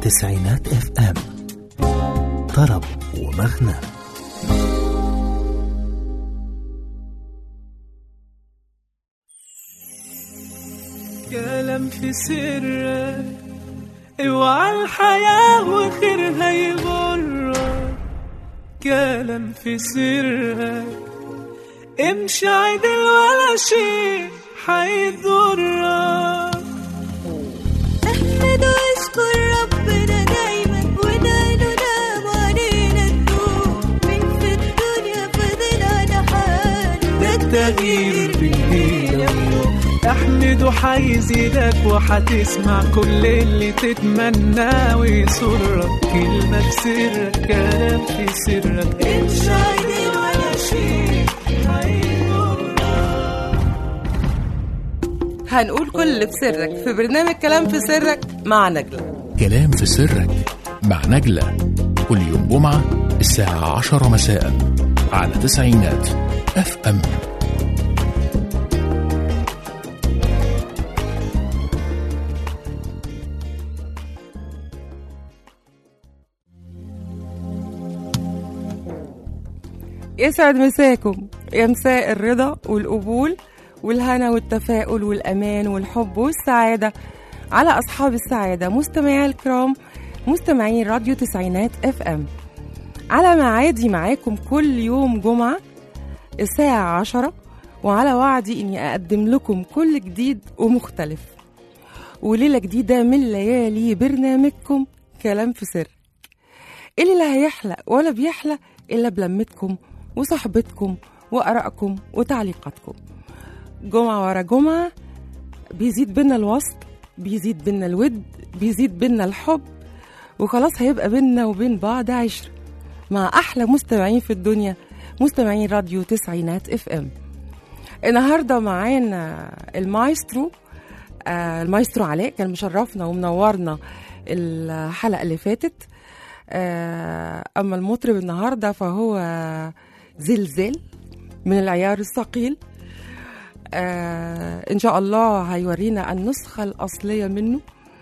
تسعينات اف ام، طرب ومغنى. كلام في سرك، اوعى الحياة وخيرها يغرك. كلام في سرك، امشي عدل ولا شيء حيضرك. احمد واشكر ربنا دايما، وناله نام علينا النور. من في الدنيا فضل على حاله، ده التغيير بإيدينا. احمد وحيزيدك وحتسمع كل اللي تتمناه ويسرك. كلمة في سرك، كلام في سرك، امشي عدل ولا شيء حيضرك. هنقول كل اللي في سرك في برنامج كلام في سرك مع نجلة. كلام في سرك مع نجلة، كل يوم جمعة الساعة 10 مساء على تسعينات اف ام. يسعد مساكم يا مساء الرضا والقبول والهنا والتفاؤل والأمان والحب والسعادة على أصحاب السعادة، مستمعي الكرام، مستمعين راديو تسعينات اف ام. على معادي معاكم كل يوم جمعة الساعة 10، وعلى وعدي إني أقدم لكم كل جديد ومختلف، وليلة جديدة من ليالي برنامجكم كلام في سر، اللي لا هيحلق ولا بيحلق إلا بلمتكم وصحبتكم وأرائكم وتعليقاتكم. جمعة ورا جمعة بيزيد بينا الوصل، بيزيد بينا الود، بيزيد بينا الحب، وخلاص هيبقى بينا وبين بعض عشرة مع أحلى مستمعين في الدنيا، مستمعين راديو تسعينات اف ام. النهاردة معانا المايسترو المايسترو علاء، كان مشرفنا ومنورنا الحلقة اللي فاتت. أما المطرب النهاردة فهو زلزال من العيار الثقيل. إن شاء الله هيورينا النسخة الأصلية منه،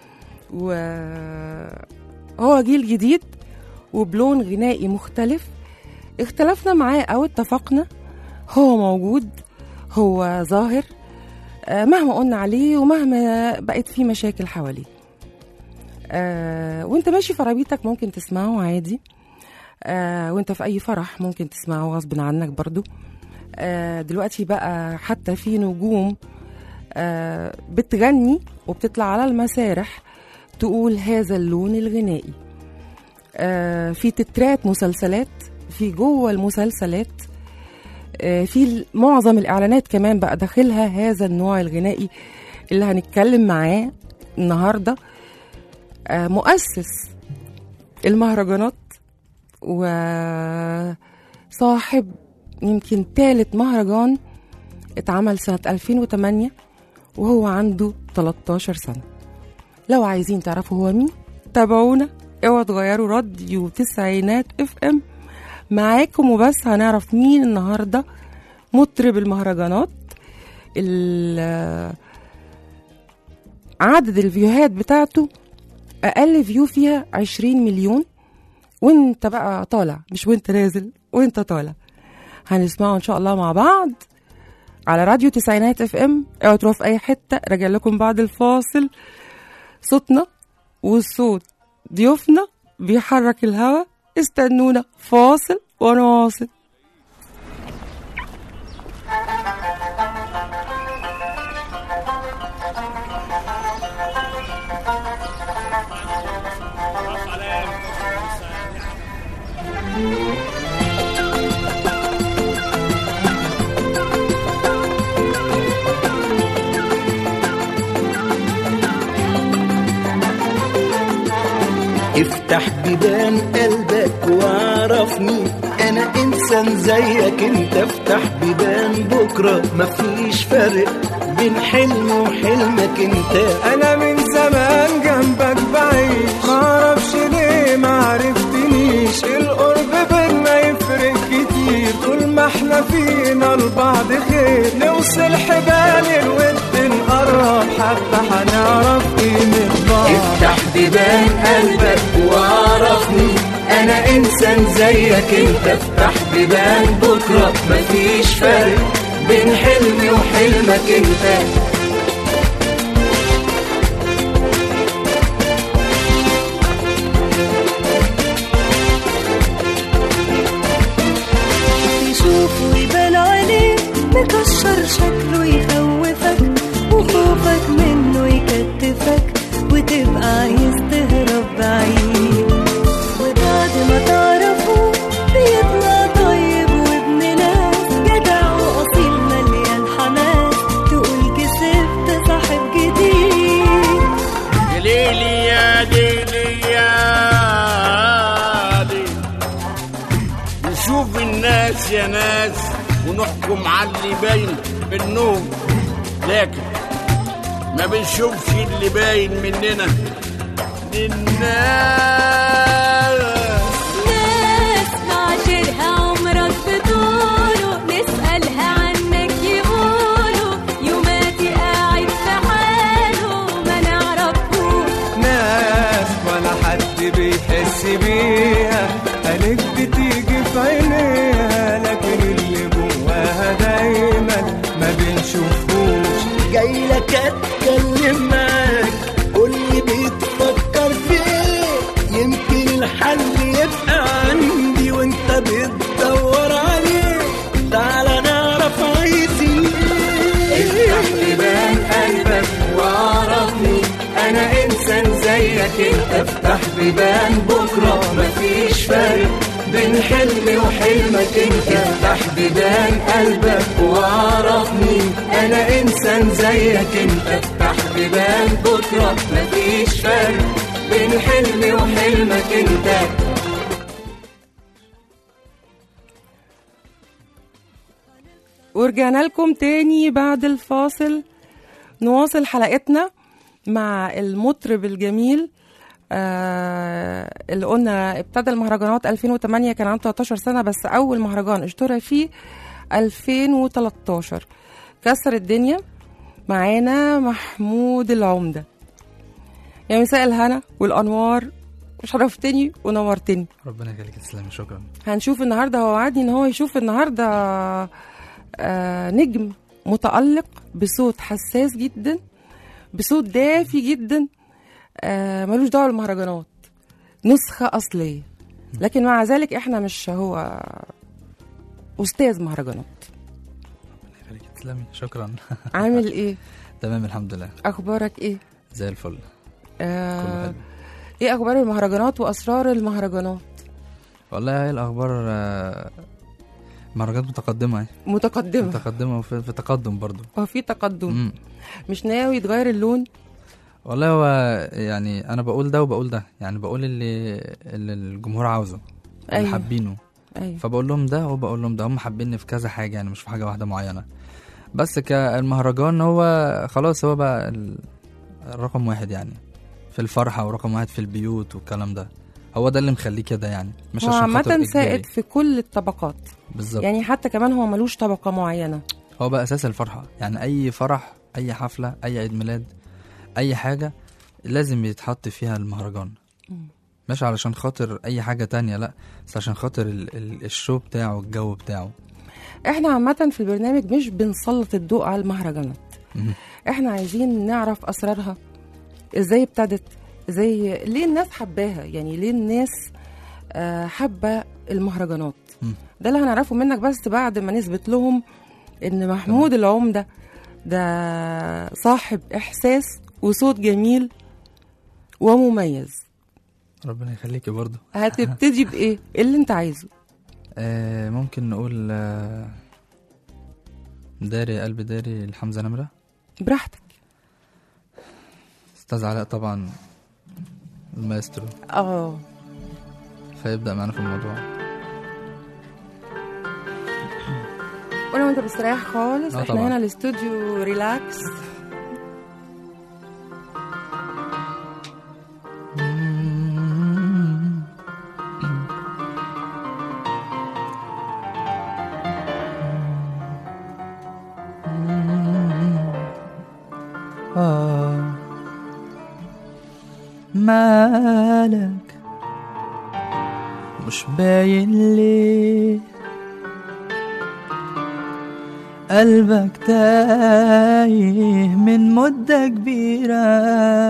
وهو جيل جديد وبلون غنائي مختلف. اختلفنا معاه أو اتفقنا، هو موجود، هو ظاهر مهما قلنا عليه ومهما بقت فيه مشاكل حواليه. وانت ماشي في عربيتك ممكن تسمعه عادي، وانت في اي فرح ممكن تسمعه غصب عنك برضو. دلوقتي بقى حتى في نجوم بتغني وبتطلع على المسارح تقول هذا اللون الغنائي. في تترات مسلسلات، في جوه المسلسلات، في معظم الإعلانات كمان بقى داخلها هذا النوع الغنائي اللي هنتكلم معاه النهاردة. مؤسس المهرجانات وصاحب يمكن ثالث مهرجان اتعمل سنة 2008 وهو عنده 13 سنة. لو عايزين تعرفوا هو مين تابعونا، اوعوا تغيروا راديو تسعينات اف ام معاكم وبس. هنعرف مين النهاردة مطرب المهرجانات. عدد الفيوهات بتاعته أقل فيو فيها 20 مليون، وانت بقى طالع، مش وانت نازل، وانت طالع. هنسمعه ان شاء الله مع بعض على راديو تسعينات اف ام. اوعوا تروحوا في اي حتة، راجع لكم بعد الفاصل. صوتنا والصوت ضيوفنا بيحرك الهوا، استنونا فاصل ونواصل. افتح بيبان قلبك وعرفني انا انسان زيك انت. افتح بيبان بكرة مفيش فرق بين حلم وحلمك انت. انا من زمان جنبك بعيد، معرفش ليه معرفتنيش. القرب بينا يفرق كتير، طول ما احنا فينا نرضى لبعض خير، نوصل حبال الود نقرب حتى حنعرف قيمة بعض. افتح بيبان قلبك وعرفني انا انسان زيك انت، افتح بيبان بكرة مفيش فرق بين حلمي وحلمك انت. يشوفه يبان عليه مكشر شكله يخوفك، وخوفك منه يكتفك وتبقى عايز تهرب بعيد. وبعد ما تعرفه بيطلع طيب وابن ناس، جدع وأصيل مليان حماس، تقول كسبت صاحب جديد. يا ليلي يا ليلي يا ليلي، نشوف الناس يا ناس ونحكم على اللي باين بالنوم، لكن ما بنشوفش اللي باين مننا للناس. ناس معاشرها عمرك بطوله، نسألها عنك يقولوا يوماتي قاعد في حاله ما نعرفوش. ناس ولا حد بيحس بيها، قالك بتيجي في عينيها، لكن اللي جواها دايما ما بنشوفوش. جاي لك اتكلم معاك، قولي بتفكر فيه، يمكن الحل يبقى عندي وانت بتدور عليه. تعالى نعرف عايزين ايه. افتح بيبان قلبك وعرفني انا انسان زيك انت، افتح بيبان بكرة مفيش فرق بين حلمي وحلمك انت. افتح بيبان قلبك وعرفني انا انسان زيك انت، افتح بيبان بكرة مفيش فرق بين حلمي وحلمك انت. ورجعنا لكم تاني بعد الفاصل، نواصل حلقتنا مع المطرب الجميل اللي قلنا ابتدى المهرجانات 2008، كان عنده 13 سنة بس أول مهرجان اشترى فيه 2013 كسر الدنيا. معانا محمود العمدة. يا مساء الهنا والأنوار، شرفتني ونورتني. ربنا يخليك، تسلمي، شكرا. هنشوف النهاردة، هو وعدني ان هو يشوف النهاردة نجم متألق بصوت حساس جدا، بصوت دافي جدا، ملوش دعوة بالمهرجانات، نسخة أصلية، لكن مع ذلك احنا مش هو أستاذ مهرجانات. ربنا يخليك، تسلمي، شكرا. عامل ايه؟ تمام الحمد لله. أخبارك ايه؟ زي الفل. كله حلو. ايه أخبار المهرجانات وأسرار المهرجانات؟ والله هي الأخبار مهرجانات متقدمة، متقدمة وفي تقدم برضو. في تقدم. مش ناوي تغير اللون؟ والله هو يعني أنا بقول ده وبقول ده، يعني بقول اللي الجمهور عاوزه، اللي حابينه. أيوة. فبقول لهم ده وبقول لهم ده، هم حابيني في كذا حاجة، يعني مش في حاجة واحدة معينة. بس كالمهرجان هو خلاص هو بقى الرقم واحد يعني في الفرحة، ورقم واحد في البيوت والكلام ده. هو ده اللي مخليه كده يعني، مش عشان خاطر عامة سائد في كل الطبقات بالظبط. يعني حتى كمان هو ملوش طبقة معينة، هو بقى أساس الفرحة. يعني أي فرح، أي حفلة، أي عيد ميلاد، أي حاجة لازم يتحط فيها المهرجان. مش علشان خاطر أي حاجة تانية، لأ، بس عشان خاطر الشو بتاعه، الجو بتاعه. احنا عامة في البرنامج مش بنسلط الضوء على المهرجانات، احنا عايزين نعرف أسرارها، ازاي ابتدت، ازاي ليه الناس حباها، يعني ليه الناس حابة المهرجانات. ده اللي هنعرفه منك، بس بعد ما نثبت لهم ان محمود العمدة ده صاحب احساس وصوت جميل ومميز. ربنا يخليكي برضو. هتبتدي بايه؟ إيه اللي انت عايزه؟ ممكن نقول داري يا قلبي داري لحمزة نمرة. براحتك. استاذ علاء طبعا المايسترو. فيبدأ معنا في الموضوع. ولو انت بستريح خالص، احنا طبعا. هنا الاستوديو ريلاكس. مالك مش باين ليه، قلبك تايه من مدة كبيرة،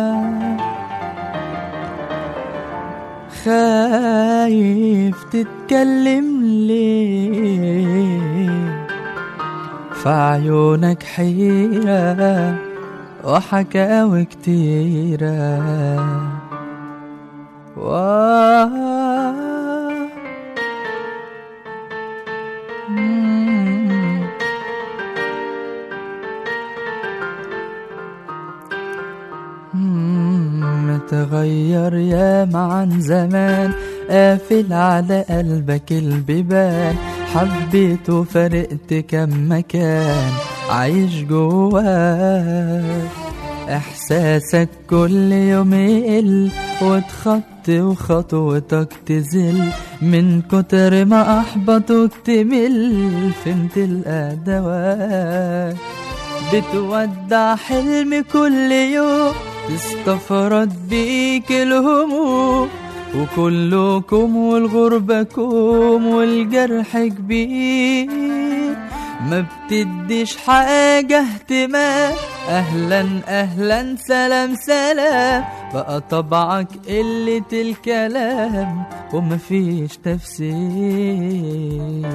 خايف تتكلم ليه، في عيونك حيرة وحكاوي كتيرة. متغير ياما عن زمان، قافل على قلبك البيبان، حبيت وفرقت كم مكان عايش جواك، احساسك كل يوم يقل وتخطي وخطوتك تزل، من كتر ما احبطك تمل، فين تلقى دواك، بتودع حلم كل يوم، تستفرد بيك الهموم، وكلكم والغربكم والجرح كبير، ما بتديش حاجة اهتمام، اهلا اهلا سلام سلام، بقى طبعك قلة الكلام ومفيش تفسير.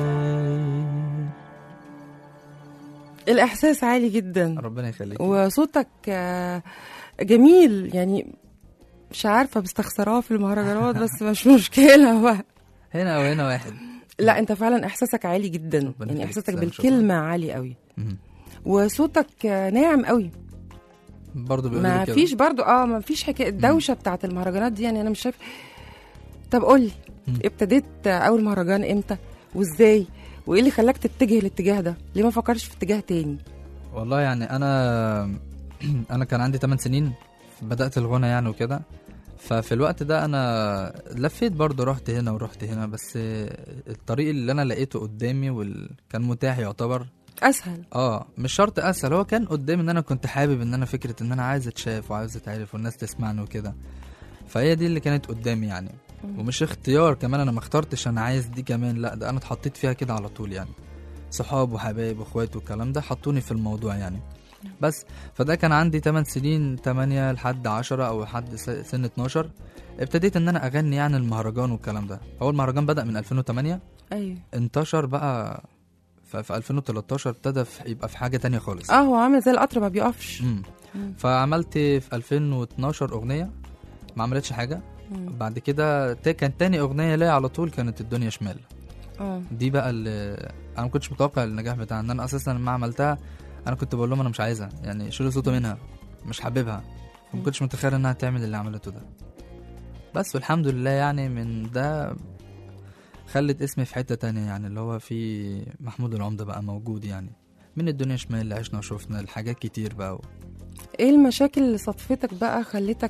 الإحساس عالي جدا، ربنا يخليك، وصوتك جميل يعني، مش عارفة بستخسراه في المهرجانات بس مش مشكلة بقى، هنا وهنا واحد. لا انت فعلا احساسك عالي جدا، يعني احساسك بالكلمة عالي قوي، وصوتك ناعم قوي برضو بيقولوا ما كده. فيش برضو ما فيش حكاية الدوشة بتاعت المهرجانات دي، يعني انا مش شايف. طب قولي ابتديت اول مهرجان امتى وازاي، وايه اللي خلاك تتجه الاتجاه ده؟ ليه ما فكرش في اتجاه تاني؟ والله يعني انا كان عندي 8 سنين بدأت الغنى يعني وكده، ففي الوقت ده انا لفيت برضو، رحت هنا ورحت هنا، بس الطريق اللي انا لقيته قدامي كان متاح يعتبر اسهل. مش شرط اسهل، هو كان قدامي ان انا كنت حابب ان انا فكرة ان انا عايز اتشاف وعايز اتعرف والناس تسمعني وكده، فهي دي اللي كانت قدامي يعني. ومش اختيار كمان، انا ما اخترتش انا عايز دي كمان، لا ده انا اتحطيت فيها كده على طول يعني، صحاب وحبايب واخوات والكلام ده حطوني في الموضوع يعني. بس فده كان عندي 8 سنين، 8 لحد 10 او لحد سن 12 ابتديت ان انا اغني يعني المهرجان والكلام ده. اول مهرجان بدأ من 2008، ايوه انتشر بقى في 2013 ابتدى يبقى في حاجة تانية خالص. هو عامل زي القطر ما بيقفش. فعملت في 2012 اغنية ما عملتش حاجة. بعد كده كان تاني اغنية ليا على طول كانت الدنيا شمال. دي بقى اللي انا ما كنتش متوقع النجاح بتاعها، ان انا اساسا لما عملتها انا كنت بقول لهم انا مش عايزها، يعني شيلوا صوته منها، مش حاببها، ما كنتش متخيل انها تعمل اللي عملته ده. بس والحمد لله يعني من ده خلت اسمي في حتة تانية، يعني اللي هو في محمود العمدة بقى موجود يعني، من الدنيا شمال اللي عشنا وشوفنا الحاجات كتير بقى ايه المشاكل اللي صدفتك بقى خلتك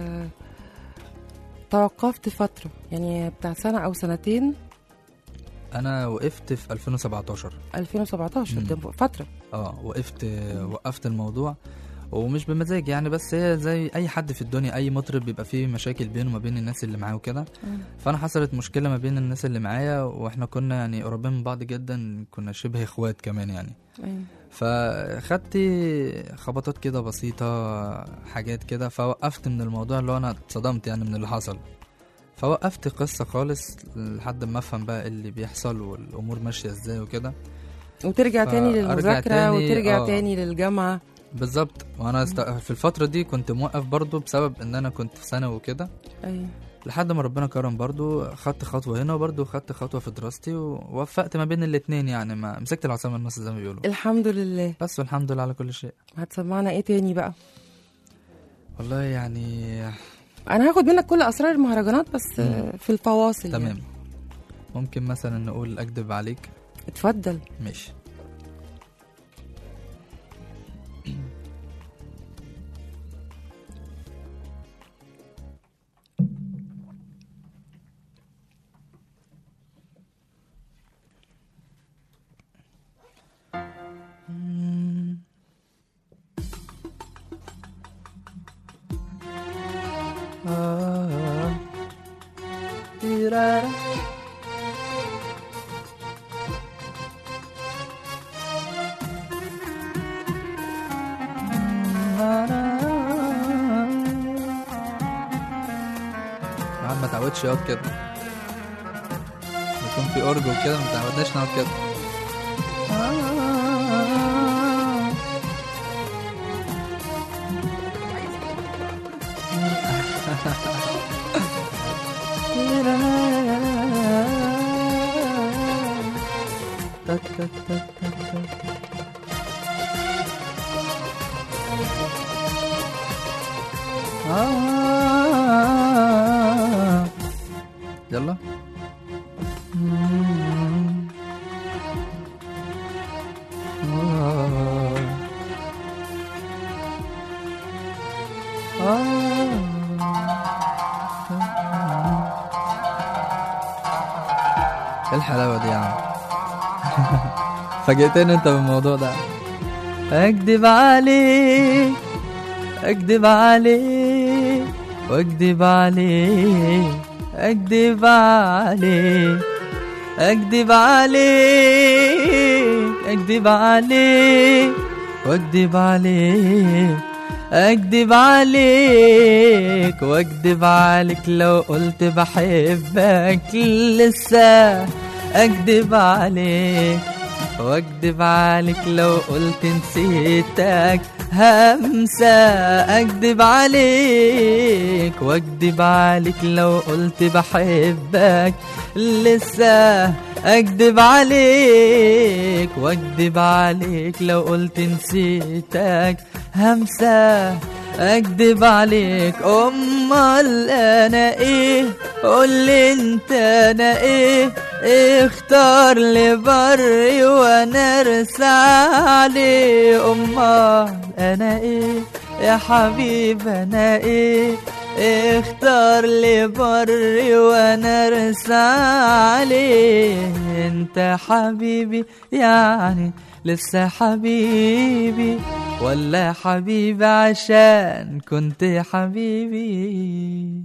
توقفت فترة يعني بتاع سنة او سنتين؟ انا وقفت في 2017 ده فترة. وقفت الموضوع، ومش بمزاج يعني، بس هي زي اي حد في الدنيا، اي مطرب بيبقى فيه مشاكل بينه وما بين الناس اللي معاه وكده. فانا حصلت مشكلة ما بين الناس اللي معايا، واحنا كنا يعني قريبين من بعض جدا، كنا شبه اخوات كمان يعني. فخدت خبطات كده بسيطة، حاجات كده، فوقفت من الموضوع، اللي هو انا اتصدمت يعني من اللي حصل، فوقفت قصة خالص لحد ما افهم بقى اللي بيحصل والامور ماشية ازاي وكده، وترجع تاني للمذاكرة وترجع تاني للجامعة. بالظبط. وانا في الفترة دي كنت موقف برضو بسبب ان انا كنت في ثانوي وكده. لحد ما ربنا كرم برضو، خدت خطوة هنا وبرضو خدت خطوة في دراستي، ووفقت ما بين الاتنين يعني، ما مسكت العصا من النص زي ما بيقولوا. الحمد لله. بس والحمد لله على كل شيء. هتسمعنا ايه تاني بقى؟ والله يعني انا هاخد منك كل اسرار المهرجانات بس في الفواصل. تمام يعني. ممكن مثلا نقول اكدب عليك. اتفضل. ماشي. الواحد ما تعودش يقعد كده، يكون في أورج وكده، ما تعودناش نقعد كده. يلا ايه الحلاوة دي يا عم؟ فاجئتني انت بالموضوع ده. اكدب عليك اكدب عليك واكدب عليك اكدب عليك اكدب عليك اكدب عليك واكدب عليك اكدب عليك واكدب عليك لو قلت بحبك لسه اكدب عليك واكدب عليك لو قلت نسيتك همسة اكدب عليك واكدب عليك لو قلت بحبك لسه اكدب عليك واكدب عليك لو قلت نسيتك همسة اكدب عليك. امال انا ايه؟ قولي انت انا ايه؟ اختار لي بري وانا ارسى عليه. امال انا ايه يا حبيب انا ايه؟ اختار لي بري وانا ارسى عليه. انت حبيبي يعني لسه حبيبي ولا حبيبي عشان كنت حبيبي؟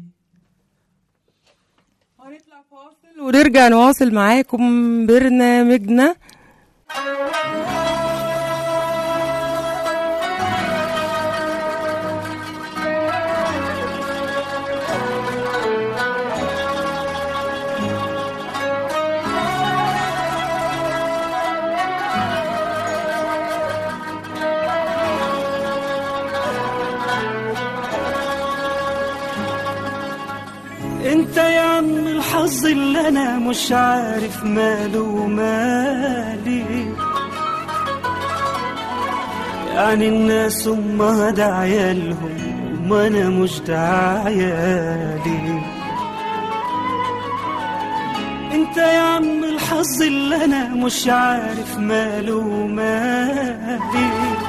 هنطلع فاصل ونرجع نواصل معاكم برنامجنا. انت يا عم الحظ اللي انا مش عارف ماله ومالي، يعني الناس امها ده عيالهم وما انا مش ده عيالي. انت يا عم الحظ اللي انا مش عارف ماله ومالي،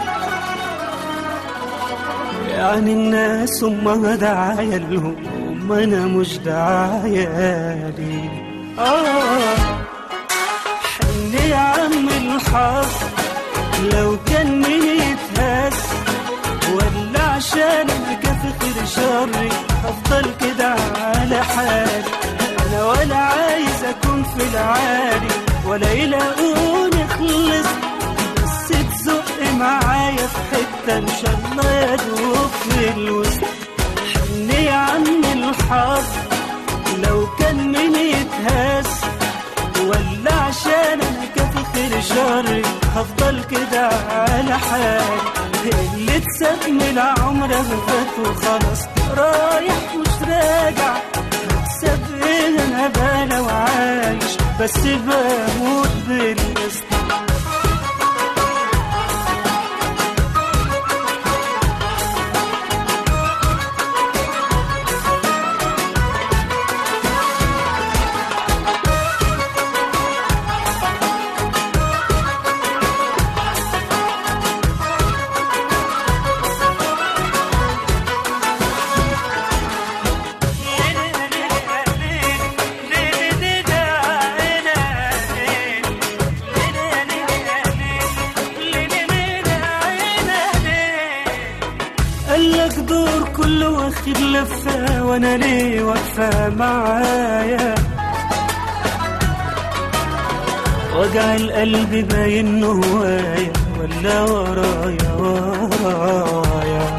يعني الناس امها ده عيالهم ما انا مش ده عيالي. حن يا عم الحظ لو كان مين يتهز، ولا عشان كافي خير شري افضل كده على حالي. انا ولا عايز اكون في العالي ولا يلاقوني خلص، بس تزق معايا في حته ان شاء الله يدوب في الوسط. حن يا عم الحظ لو كان مين يتهز، ولا عشان انا كافي خير شري هفضل كده على حالي. اللي اتساب من عمره فات وخلاص رايح مش راجع، هتساب ايه انا بلا وعايش بس بموت بالقسط. قالك دور كله واخد لفة وانا ليه واقفة معايا؟ وجع القلب باين هوايا ولا ورايا ورايا،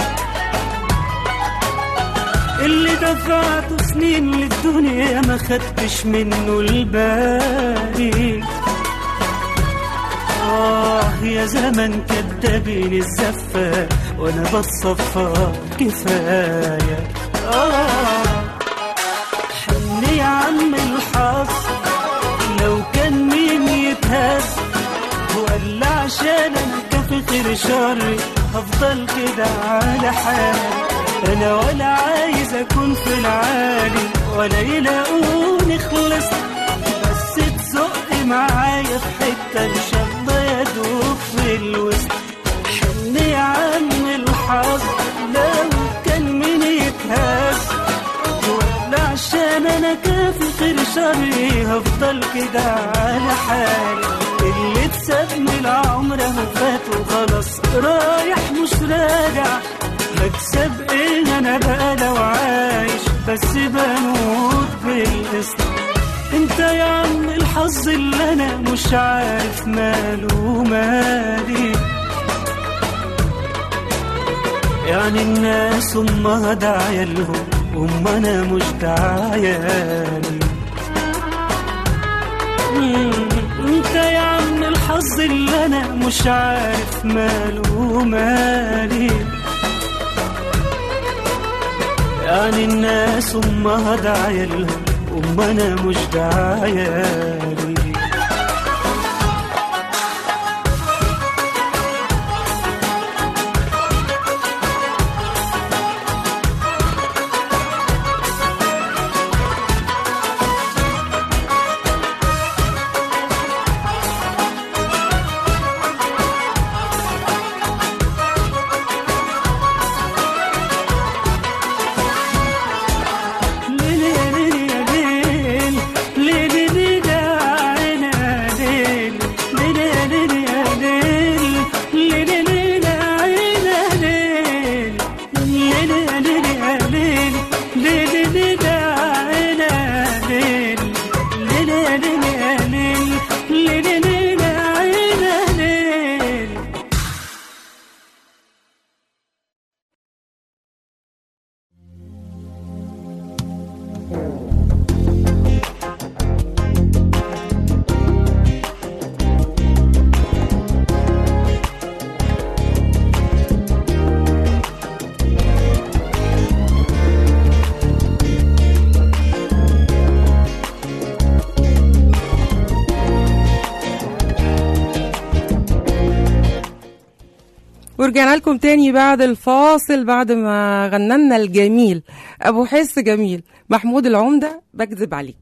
اللي دفعته سنين للدنيا ما خدتش منه الباقي. يا زمن كدابين الزفة وانا بتصفى كفاية. حني يا عم الحظ لو كان مين يتهز، ولا عشان انا كافي خير شري هفضل كده على حالي. انا ولا عايز اكون في العالي ولا يلاقوني خلصت، بس تزق معايا في حتة الشطة يدوب في الوسط. حني يا عم الحظ لو كان مين يتهز، ولا عشان انا كافي خير شري هفضل كده على حالي. اللي اتسابني العمر اهو فات وخلاص رايح مش راجع، هكسب ايه انا بقى لو عايش بس بموت بالقسط. انت يا عم الحظ اللي انا مش عارف ماله مالي، يعني الناس امها داعية لهم وما انا مش داعيالي. انت يا عم الحظ اللي انا مش عارف ماله مالي، يعني الناس امها داعية لهم وما انا مش داعيالي. ورجعنا لكم تاني بعد الفاصل، بعد ما غننا الجميل ابو حس جميل محمود العمدة بكذب عليك.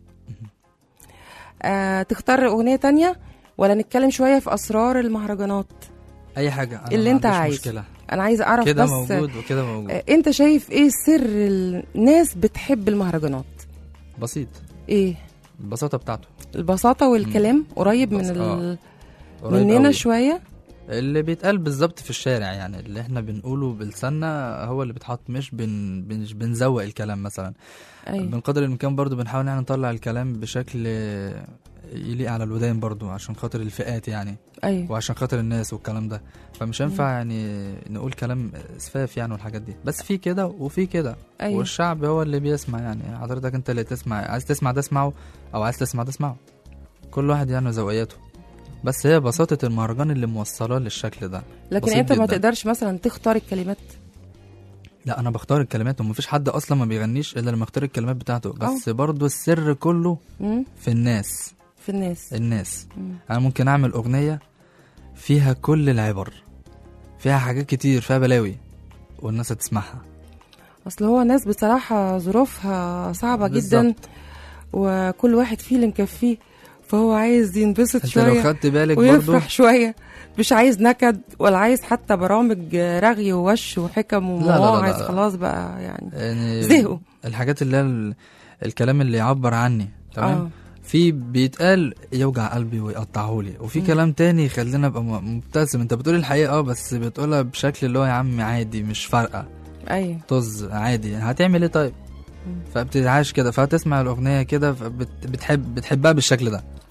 تختار اغنية تانية ولا نتكلم شوية في اسرار المهرجانات؟ اي حاجه أنا اللي انت ما عنديش عايز مشكلة. انا عايزه اعرف كده بس موجود وكده موجود. انت شايف ايه سر الناس بتحب المهرجانات؟ بسيط، ايه البساطه بتاعته، البساطة والكلام قريب من قريب مننا قوي. شوية، اللي بيتقال بالظبط في الشارع، يعني اللي احنا بنقوله بلساننا هو اللي بيتحط، مش بنزوق الكلام مثلا. أيوة. من قدر الامكان برضو بنحاول ان احنا نطلع الكلام بشكل يليق على الودان برضو، عشان خاطر الفئات يعني. أيوة. وعشان خاطر الناس والكلام ده، فمش هينفع يعني نقول كلام اسفاف يعني والحاجات دي، بس في كده وفي كده. أيوة. والشعب هو اللي بيسمع، يعني حضرتك انت اللي تسمع، عايز تسمع ده اسمعه، او عايز تسمع ده اسمعه، كل واحد يعني ذوقياته. بس هي بساطة المهرجان اللي موصلاه للشكل ده. لكن انت ما تقدرش مثلا تختار الكلمات؟ لا انا بختار الكلمات، ومفيش حد اصلا ما بيغنيش الا لما يختار الكلمات بتاعته. بس برضو السر كله في الناس. الناس. انا ممكن اعمل اغنية فيها كل العبر، فيها حاجات كتير، فيها بلاوي، والناس هتسمعها. اصل هو ناس بصراحة ظروفها صعبة بالزبط. جدا، وكل واحد فيه اللي مكفيه، فهو عايز ينبسط شوية لو خدت بالك ويفرح برضو شوية، مش عايز نكد ولا عايز حتى برامج رغي ووش وحكم ومواعظ. خلاص بقى يعني زهقوا الحاجات اللي هي الكلام اللي يعبر عني. تمام. في بيتقال يوجع قلبي ويقطعهولي، وفي كلام تاني يخلينا ابقى مبتسم. انت بتقول الحقيقة بس بتقولها بشكل اللي هو يا عم عادي مش فارقة، ايوه طز عادي، هتعمل ايه طيب؟ فبتتعاش كده، فتسمع الاغنية كده بتحبها بالشكل ده.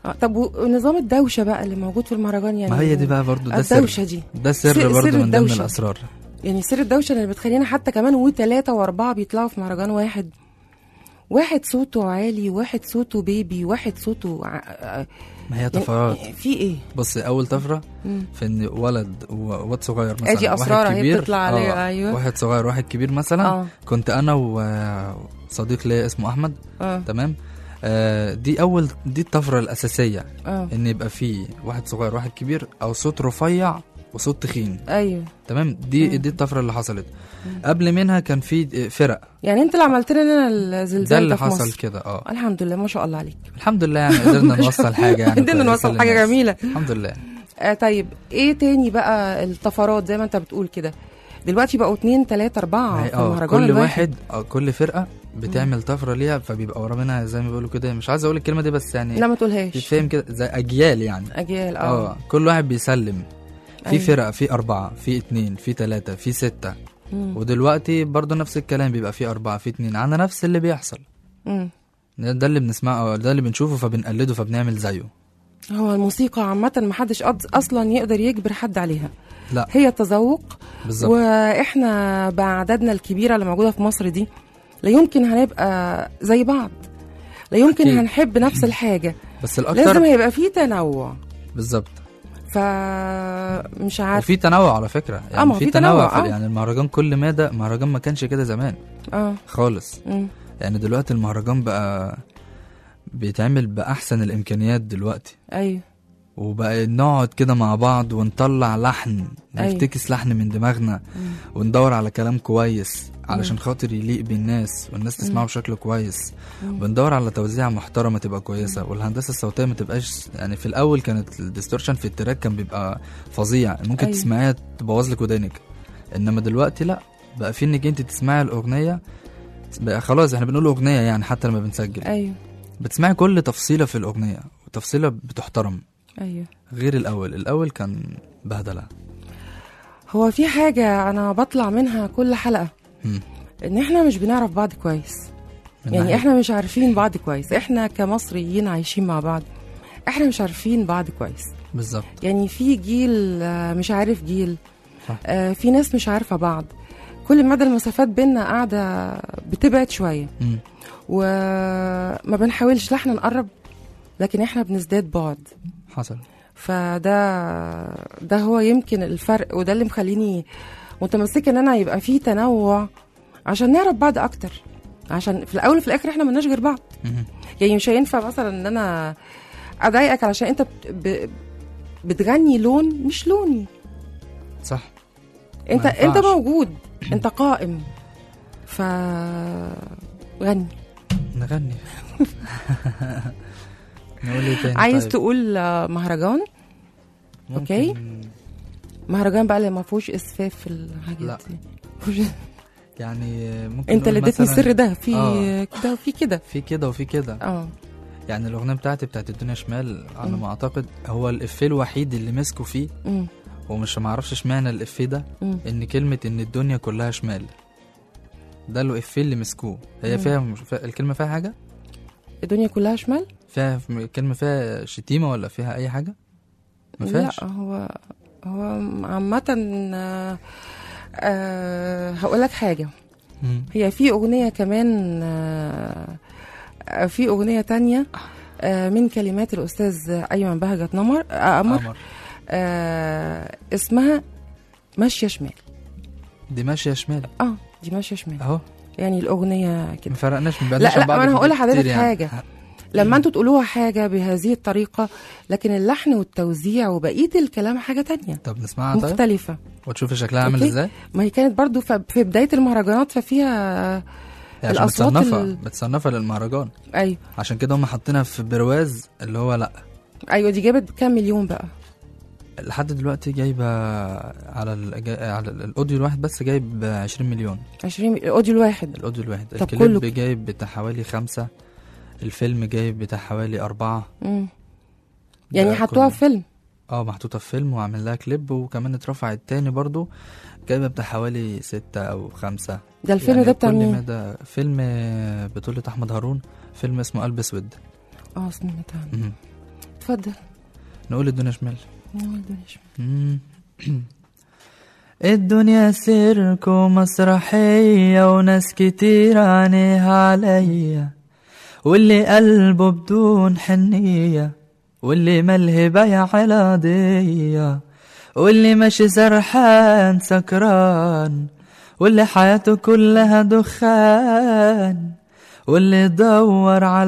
طب ونظام الدوشه بقى اللي موجود في المهرجان يعني؟ ما هي دي بقى برضو ده الدوشه سر، دي ده سر برضو من ضمن الدوشة. الاسرار. يعني سر الدوشه اللي بتخلينا حتى كمان و3 و4 بيطلعوا في مهرجان واحد، واحد صوته عالي، واحد صوته بيبي، واحد صوته ما هي طفرات. يعني في ايه؟ بص اول طفره في ان ولد وواد صغير مثلا، ادي اسرار واحد هي كبير بتطلع عليها. ايوه واحد صغير واحد كبير مثلا. كنت انا وصديق ليا اسمه احمد. تمام. دي الطفره الاساسيه. ان يبقى في واحد صغير واحد كبير، او صوت رفيع وصوت تخين. ايوه تمام. دي الطفره اللي حصلت. قبل منها كان في فرق. يعني انت اللي عملت لنا الزلزال ده اللي في حصل مصر. كده. الحمد لله ما شاء الله عليك. الحمد لله يعني قدرنا نوصل حاجه يعني قدرنا نوصل حاجه جميله الحمد لله. طيب ايه تاني بقى الطفرات زي ما انت بتقول كده؟ دلوقتي بقوا 2 3 4 في المهرجان كل الواحد. واحد كل فرقه بتعمل طفره ليها، فبيبقى ورا منها زي ما بيقولوا كده، مش عايز اقول الكلمه دي بس يعني لا ما تقولهاش، تتفهم كده زي اجيال يعني. اجيال كل واحد بيسلم. في فرقه في 4 في 2 في 3 في 6. ودلوقتي برضو نفس الكلام، بيبقى في 4 في 2 على نفس اللي بيحصل. ده اللي بنسمعه، ده اللي بنشوفه فبنقلده فبنعمل زيه. هو الموسيقى عامة محدش اصلا يقدر يجبر حد عليها. لا هي تذوق. بالظبط. واحنا باعدادنا الكبيرة اللي موجودة في مصر دي لا يمكن هنبقى زي بعض، لا يمكن أكيد. هنحب نفس الحاجة، بس الأكتر لازم هيبقى فيه تنوع. بالظبط. فمش عارف. وفي تنوع على فكرة يعني. في تنوع يعني المهرجان كل مادة مهرجان ما كانش كده زمان خالص. يعني دلوقتي المهرجان بقى بيتعمل بأحسن الإمكانيات دلوقتي. أيوه. وبقى نقعد كده مع بعض ونطلع لحن، نفتكس لحن من دماغنا وندور على كلام كويس علشان خاطر يليق بالناس والناس تسمعه بشكل كويس. وندور على توزيع محترمة تبقى كويسة، والهندسة الصوتية ما تبقاش يعني. في الأول كانت الديستورشن في التراك كان بيبقى فظيع، ممكن تسمعيها تبوظ لك ودانك. إنما دلوقتي لا، بقى في إنك أنت تسمعي الأغنية بقى خلاص. إحنا بنقول أغنية يعني حتى لما بنسجل. أيوه. بتسمعي كل تفصيلة في الأغنية وتفصيلة بتحترم. أيوه. غير الأول كان بهدلة. هو في حاجة أنا بطلع منها كل حلقة إن إحنا مش بنعرف بعض كويس. يعني إحنا مش عارفين بعض كويس. إحنا كمصريين عايشين مع بعض، إحنا مش عارفين بعض كويس. بالظبط. يعني في جيل مش عارف جيل. في ناس مش عارفة بعض. كل مدى المسافات بيننا قاعدة بتبعد شوية. وما بنحاولش احنا نقرب، لكن احنا بنزداد بعد. حصل. فده هو يمكن الفرق، وده اللي مخليني متمسكه ان انا يبقى فيه تنوع عشان نعرف بعض اكتر. عشان في الاول وفي الاخر احنا مالناش غير بعض. يعني مش هينفع مثلا ان انا اضايقك علشان انت بتغني لون مش لوني. صح. انت موجود، انت قائم، غني. نغني. نقول ايه تاني؟ عايز طيب. تقول مهرجان؟ اوكي. مهرجان بقى اللي ما فيهوش اسفاف في الحاجات لا دي. يعني ممكن انت اللي اديتني السر ده. في كده وفي كده، في كده وفي كده. يعني الاغنيه بتاعت الدنيا شمال على ما اعتقد هو الافيه الوحيد اللي مسكوا فيه. ومش معرفش اشمعنى الافيه ده. ان كلمه ان الدنيا كلها شمال ده له افيه اللي مسكوه. هي فيها الكلمه فيها حاجه؟ الدنيا كلها شمال فيها الكلمه فيها شتيمه ولا فيها اي حاجه؟ ما فيهاش. لا هو عامه هقول لك حاجه. هي في اغنيه كمان في اغنيه تانية من كلمات الاستاذ ايمن بهجت قمر اسمها ماشيه شمال. دي ماشيه شمال. دي ماشيه شمال اهو. يعني الاغنيه كده ما فرقناش من بعض. لا انا هقول لحضرتك حاجه. لما انتوا تقولوها حاجه بهذه الطريقه، لكن اللحن والتوزيع وبقيه الكلام حاجه تانية. طب نسمعها مختلفه. وتشوفي شكلها عامل ازاي. ما هي كانت برضو في بدايه المهرجانات، ففيها الاصوات متصنفه للمهرجان. ايوه عشان كده هم حاطينها في برواز اللي هو لا. ايوه. دي جابت كام مليون بقى لحد دلوقتي؟ جايبه على الاوديو الواحد بس جايب 20 مليون. 20 الاوديو الواحد. الكليب جايب بتاع حوالي 5. الفيلم جايب بتاع حوالي 4. يعني حطوها في فيلم. محطوطه في فيلم وعمل لها كليب، وكمان اترفع التاني برضو جايبه بتاع حوالي 6 أو 5. ده الفيلم يعني ده بتاع مين؟ ده فيلم بطولة أحمد هارون، فيلم اسمه قلب اسود. سمعت عنه. اتفضل. نقول الدنيا شمال. نقول الدنيا شمال. الدنيا سيرك ومسرحية وناس كتير عينيها عليا، واللي قلبه بدون حنية، واللي ملهي بيع القضية، واللي ماشي سرحان سكران، واللي حياته كلها دخان، واللي دور على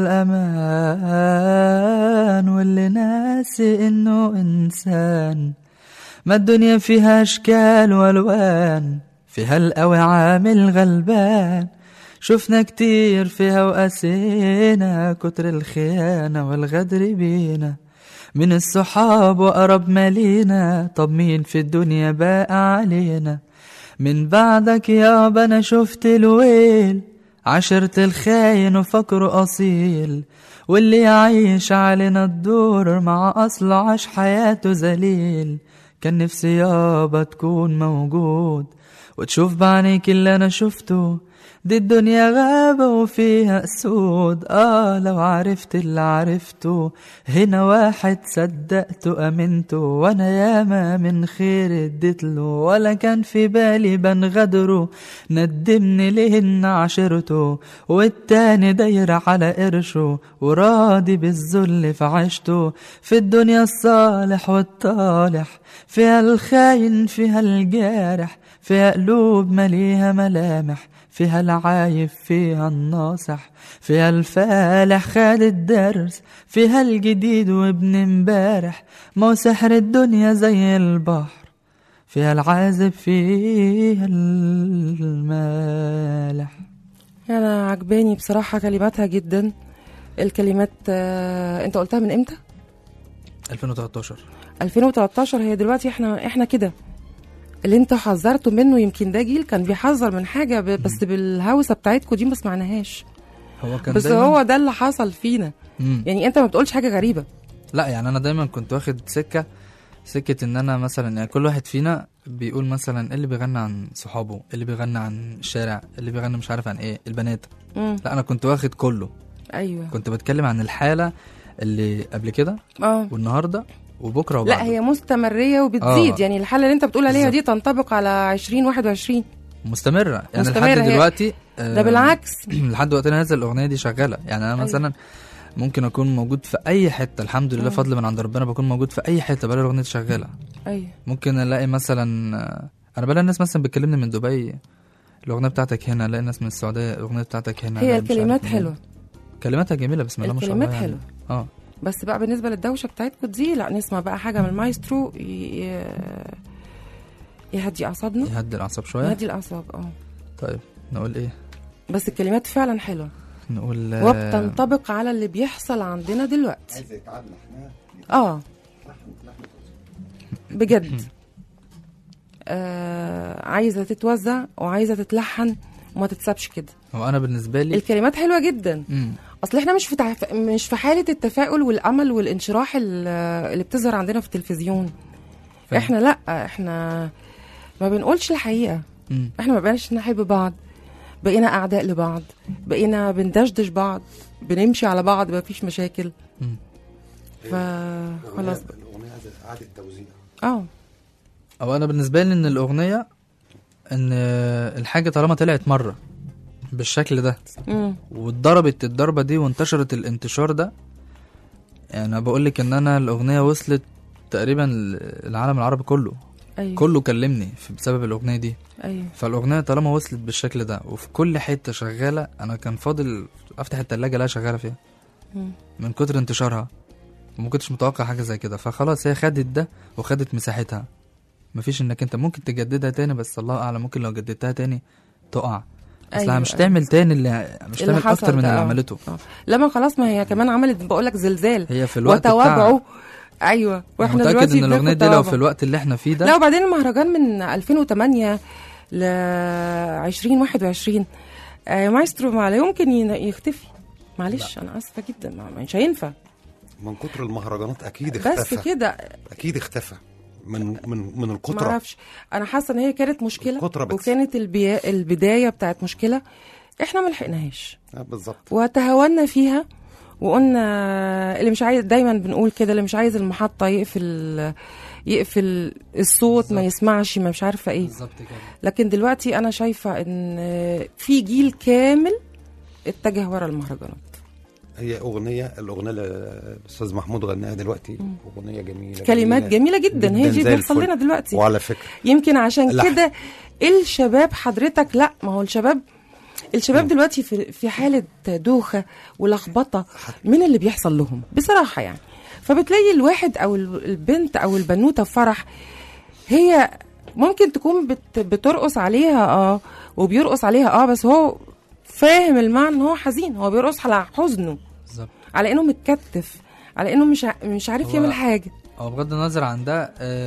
الأمان، واللي ناسي إنه إنسان. ما الدنيا فيها أشكال والوان، فيها القوي عامل غلبان، شفنا كتير فيها وقاسينا، كتر الخيانة والغدر بينا، من الصحاب وقرب مالينا، طب مين في الدنيا باقى علينا؟ من بعدك يابا أنا شفت الويل، عشرة الخاين وفكره أصيل، واللي يعيش علينا الدور مع أصله عاش حياته ذليل. كان نفسي يابا تكون موجود وتشوف بعينيك اللي أنا شفته، دي الدنيا غابة وفيها أسود. لو عرفت اللي عرفته، هنا واحد صدقته أمنته، وانا ياما من خير اديتله، ولا كان في بالي بنغدره، ندمني لهن عشرته، والتاني داير على قرشه، وراضي بالذل في عيشته. في الدنيا الصالح والطالح، فيها الخاين فيها الجارح، فيها قلوب مليها ملامح، فيها العايف فيها الناصح، فيها الفالح خد الدرس، فيها الجديد وابن امبارح. ما سحر الدنيا زي البحر، فيها العازب فيها المالح. انا عجباني بصراحه كلماتها جدا. الكلمات انت قلتها من امتى؟ 2013. هي دلوقتي احنا كده اللي انت حذرته منه، يمكن ده جيل كان بيحذر من حاجه بس بالهوسه بتاعتكم دي ما سمعناهاش. هو كان بس هو ده اللي حصل فينا. يعني انت ما بتقولش حاجه غريبه. لا يعني انا دايما كنت واخد سكه ان انا مثلا، يعني كل واحد فينا بيقول مثلا اللي بيغني عن صحابه، اللي بيغني عن الشارع، اللي بيغني مش عارف عن ايه البنات. لا انا كنت واخد كله. ايوه كنت بتكلم عن الحاله اللي قبل كده والنهارده وبكره وبعده. لا هي مستمريه وبتزيد. يعني الحاله اللي انت بتقول عليها دي تنطبق على 2021 مستمره يعني لحد دلوقتي. ده بالعكس لحد وقتنا هذا الاغنيه دي شغاله. يعني انا مثلا ممكن اكون موجود في اي حته، الحمد لله فضل من عند ربنا، بكون موجود في اي حته بلاقي الاغنيه دي شغاله. ايوه ممكن الاقي مثلا، انا بلاقي الناس مثلا بتكلمني من دبي، الاغنيه بتاعتك هنا، الاقي الناس من السعوديه الاغنيه بتاعتك هنا. هي الكلمات حلوه، كلماتها جميله بسم الله ما شاء الله. الكلمات حلوه بس بقى بالنسبه للدوشه بتاعتكم دي، لا نسمع بقى حاجه من المايسترو يهدي اعصابنا، يهدي الاعصاب شويه، يهدي الاعصاب. طيب نقول ايه؟ بس الكلمات فعلا حلوه، نقول وبتنطبق على اللي بيحصل عندنا دلوقتي. عايزه يتعلم بجد. عايزه تتوزع وعايزه تتلحن وما تتسابش كده. هو انا بالنسبه لي الكلمات حلوه جدا. اصل احنا مش في حاله التفاؤل والامل والانشراح اللي بتظهر عندنا في التلفزيون. احنا لا، احنا ما بنقولش الحقيقه. احنا ما بقيناش نحب بعض، بقينا اعداء لبعض، بقينا بندشدش بعض، بنمشي على بعض، ما فيش مشاكل. فخلاص الاغنيه عادت توزيع. او انا بالنسبه لي ان الاغنيه، ان الحاجه طالما طلعت مره بالشكل ده واتضربت الضربه دي وانتشرت الانتشار ده، يعني انا بقول لك ان انا الاغنيه وصلت تقريبا العالم العربي كله. أيوة. كله كلمني بسبب الاغنيه دي. أيوة. فالاغنيه طالما وصلت بالشكل ده وفي كل حته شغاله، انا كان فاضل افتح التلاجة لا شغاله فيها من كتر انتشارها، وما كنتش متوقع حاجه زي كده. فخلاص هي خدت ده وخدت مساحتها، مفيش انك انت ممكن تجددها تاني، بس الله اعلم ممكن لو جددتها تاني تقع. اصلها مش تعمل تاني مش تعمل اكتر من اللي عملته. لما خلاص، ما هي كمان عملت بقولك زلزال هي في الوقت وتوابعه. ايوه، واحنا دلوقتي ان الاغنيه دي لو في الوقت اللي احنا فيه ده. لا وبعدين المهرجان من 2008 ل 2021 مايسترو ما لا يمكن يختفي. معلش انا اسفه جدا، مش هينفع من كتر المهرجانات. اكيد اختفى، بس كده اكيد اختفى من الكترة. ما اعرفش، انا حاسه ان هي كانت مشكله وكانت البدايه بتاعت مشكله احنا ما لحقناهاش بالظبط، وتهاونا فيها وقلنا اللي مش عايز، دايما بنقول كده، اللي مش عايز المحطة يقفل الصوت، ما يسمعش، ما مش عارفة ايه. بالظبط كده. لكن دلوقتي انا شايفة ان في جيل كامل اتجه ورا المهرجانات. هي الأغنية اللي الأستاذ محمود غناها دلوقتي أغنية جميلة، كلمات جميلة جدا. هي دي بيحصل لنا دلوقتي. وعلى فكرة يمكن عشان كده الشباب حضرتك، لا ما هو الشباب دلوقتي في حالة دوخة ولخبطة من اللي بيحصل لهم بصراحة يعني. فبتلاقي الواحد أو البنت أو البنوتة في فرح، هي ممكن تكون بترقص عليها وبيرقص عليها بس هو فاهم المعنى ان هو حزين، هو بيرقص على حزنه بالظبط، على انه متكتف، على انه مش عارف يعمل حاجة. بغض النظر عن ده،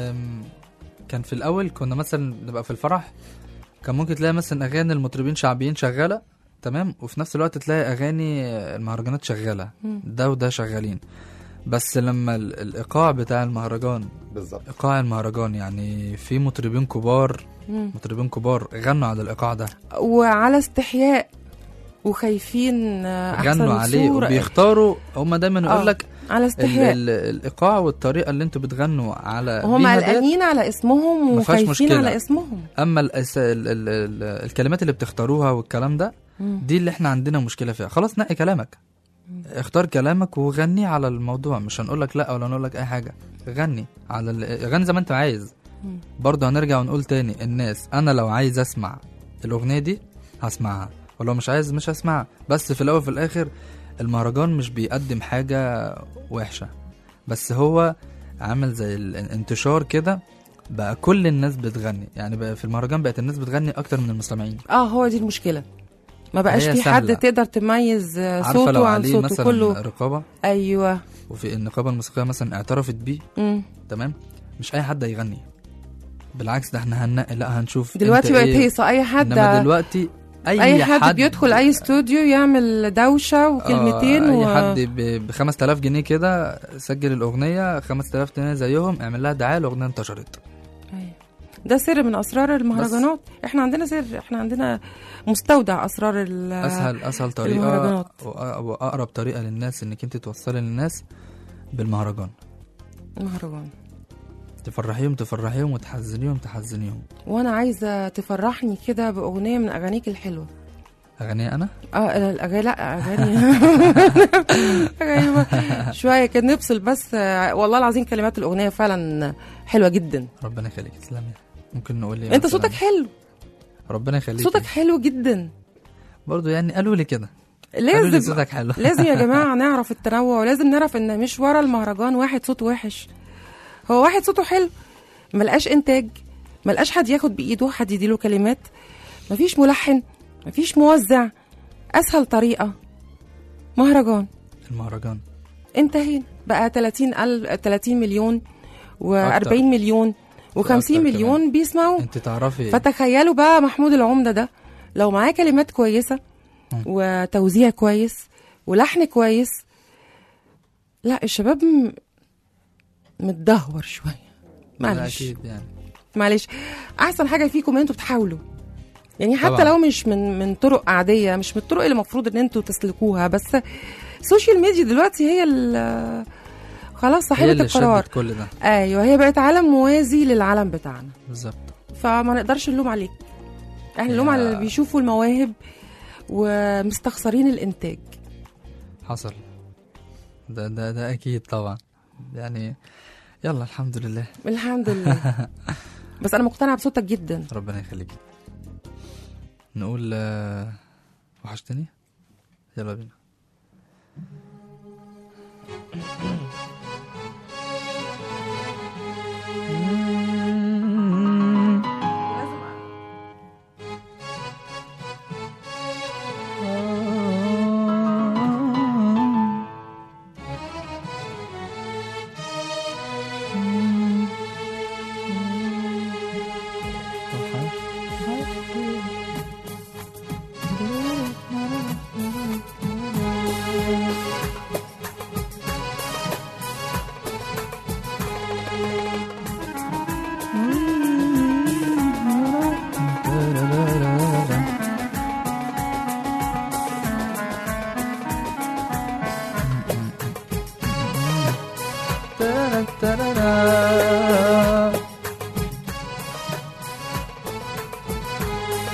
كان في الأول كنا مثلا نبقى في الفرح، كان ممكن تلاقي مثلا أغاني المطربين شعبيين شغالة تمام، وفي نفس الوقت تلاقي أغاني المهرجانات شغالة، ده وده شغالين. بس لما الإيقاع بتاع المهرجان بالظبط، إيقاع المهرجان يعني في مطربين كبار غنوا على الإيقاع ده وعلى استحياء وخايفين غنوا عليه وبيختاروا. هم دايما يقول لك على استحياء الايقاع والطريقه اللي انتوا بتغنوا على هم قلقانين على اسمهم وخايفين على اسمهم. اما الكلمات اللي بتختاروها والكلام ده دي اللي احنا عندنا مشكله فيها. خلاص نقي كلامك، اختار كلامك وغني على الموضوع، مش هنقول لك لا ولا نقول لك اي حاجه. غني غني زي ما انت عايز. برضه هنرجع ونقول تاني، الناس انا لو عايز اسمع الاغنيه دي هسمعها، ولو مش عايز مش هسمعها. بس في الاول وفي الاخر المهرجان مش بيقدم حاجة وحشة، بس هو عامل زي الانتشار كده، بقى كل الناس بتغني. يعني بقى في المهرجان بقت الناس بتغني اكتر من المستمعين. هو دي المشكلة، ما بقاش في حد تقدر تميز صوته عن صوته مثلا كله. رقابة، ايوه، وفي النقابة الموسيقية مثلا اعترفت بيه تمام، مش اي حد يغني، بالعكس ده احنا هننقي، لا هنشوف دلوقتي بقت هيصة اي حد. انما دلوقتي اي حد بيدخل اي استوديو يعمل دوشه وكلمتين اي حد ب 5000 جنيه كده سجل الاغنيه، 5000 جنيه زيهم، اعمل لها دعايه، الاغنيه انتشرت. ده سر من اسرار المهرجانات. احنا عندنا سر، احنا عندنا مستودع اسرار اسهل طريقه واقرب طريقه للناس انك انت توصلي للناس بالمهرجان. المهرجان تفرحيهم وتحزنيهم. وانا عايزه تفرحني كده باغنيه من اغانيك الحلوه. اغاني انا الاغاني، لا اغاني اغاني شويه كده نفصل بس. والله العظيم كلمات الاغنيه فعلا حلوه جدا. ربنا يخليك، تسلمي. ممكن نقول لي انت صوتك حلو، ربنا يخليك، صوتك حلو جدا برضو. يعني قالوا لي كده، لازم صوتك حلو. لازم يا جماعه نعرف التنوع، ولازم نعرف ان مش ورا المهرجان واحد صوته وحش. هو واحد صوته حلو ملقاش انتاج، ملقاش حد ياخد بايده، حد يديله كلمات، مفيش ملحن، مفيش موزع. اسهل طريقه المهرجان. انتهينا بقى 30 مليون و40 مليون و50 مليون بيسمعوا. انت تعرفي، فتخيلوا بقى محمود العمدة ده لو معاه كلمات كويسه وتوزيع كويس ولحن كويس، لا الشباب متدهور شويه. معلش يعني. معلش، احسن حاجه فيكم انتوا بتحاولوا، يعني حتى طبعا. لو مش من طرق عاديه، مش من الطرق اللي المفروض ان انتوا تسلكوها، بس السوشيال ميديا دلوقتي هي خلاص صاحبه القرار. كل ده. ايوه، هي بقت عالم موازي للعالم بتاعنا بالظبط، فما نقدرش نلوم عليك. احنا نلوم على اللي بيشوفوا المواهب ومستخسرين الانتاج. حصل ده اكيد طبعا. يعني يلا الحمد لله. بس انا مقتنعه بصوتك جدا. ربنا يخليك. نقول وحشتني. يلا بينا.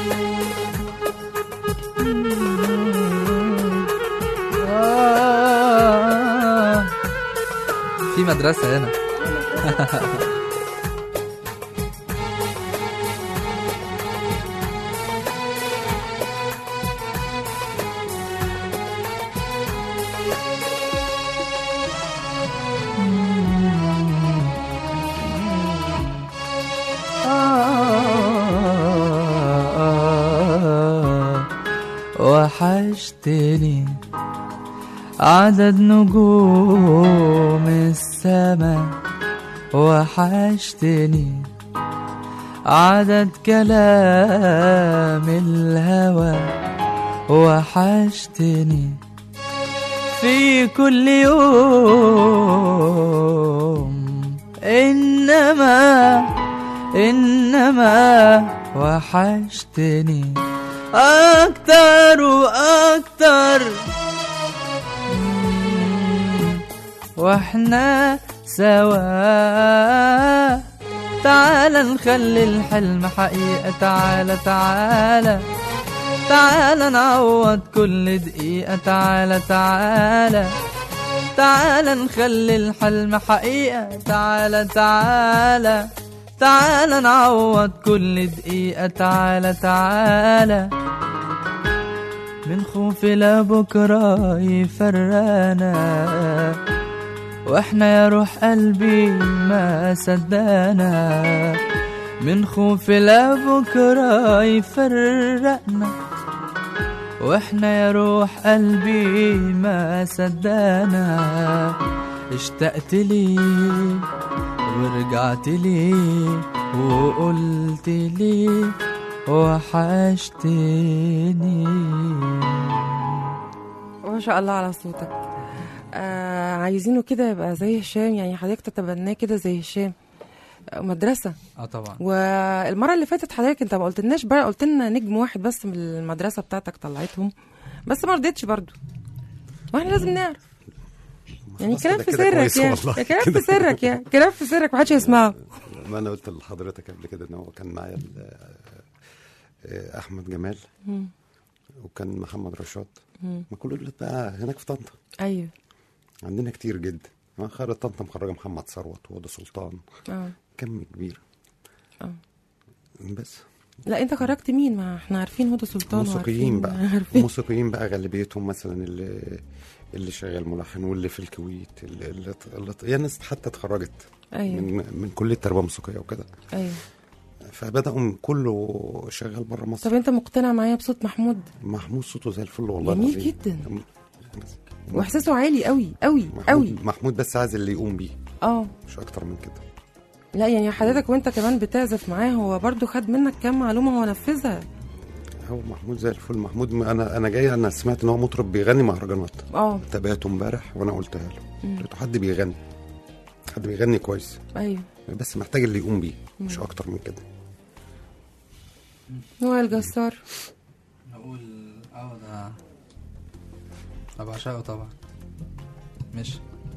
في مدرسة هنا. وحشتني عدد نجوم السماء، وحشتني عدد كلام الهوى، وحشتني في كل يوم، إنما وحشتني أكتر وأكتر، واحنا سوا. تعال نخلي الحلم حقيقة، تعال تعال تعال نعوض كل دقيقة، تعال تعال تعال نخلي الحلم حقيقة، تعال تعال تعال نعوض كل دقيقة، تعال تعال. من خوف لبكرة يفرقنا، واحنا يا روح قلبي ما صدقنا. من خوف لبكرة يفرقنا، واحنا يا روح قلبي ما صدقنا. اشتقت لي ورجعت لي وقلت لي وحشتني. ما شاء الله على صوتك. عايزينه كده يبقى زي هشام، يعني حضرتك تتبناه كده زي هشام. مدرسة. طبعا. والمرة اللي فاتت حضرتك انت ما قلتلناش بقى، قلت لنا نجم واحد بس من المدرسة بتاعتك طلعتهم، بس ما رضيتش برضو، واحنا لازم نعرف. يعني كلام في سرك، يعني كلام في سرك، يعني كلام في سرك محدش يسمعه. ما انا قلت لحضرتك قبل كده ان هو كان معايا احمد جمال، وكان محمد رشاد، ما كل دول بقى هناك في طنطا. ايوه عندنا كتير جدا. خرج طنطا مخرجه محمد ثروت وهدى سلطان، كم كبير. بس لا انت خرجت مين؟ ما احنا عارفين هدى سلطان، موسيقيين بقى، موسيقيين بقى غالبيتهم مثلا اللي شغال ملحن، واللي في الكويت، اللي يعني ناس حتى اتخرجت. أيوة. من كلية تربية موسيقية وكده. ايوه. فبدأوا كله شغال بره مصر. طب انت مقتنع معايا بصوت محمود؟ محمود صوته زي الفل والله، جميل جدا، واحساسه عالي قوي قوي قوي. محمود بس عايز اللي يقوم بيه، مش اكتر من كده. لا يعني حضرتك وانت كمان بتعزف معاه، هو برضو خد منك كام معلومه هو نفذها. هو محمود زي الفل. محمود انا جاي، انا سمعت ان هو مطرب بيغني مهرجانات. تابعته امبارح وانا قلتها له، قلت له حد بيغني كويس. ايوه، بس محتاج اللي يقوم بيه، مش اكتر من كده. وائل جسار اقول ده بعشقه طبعا. مش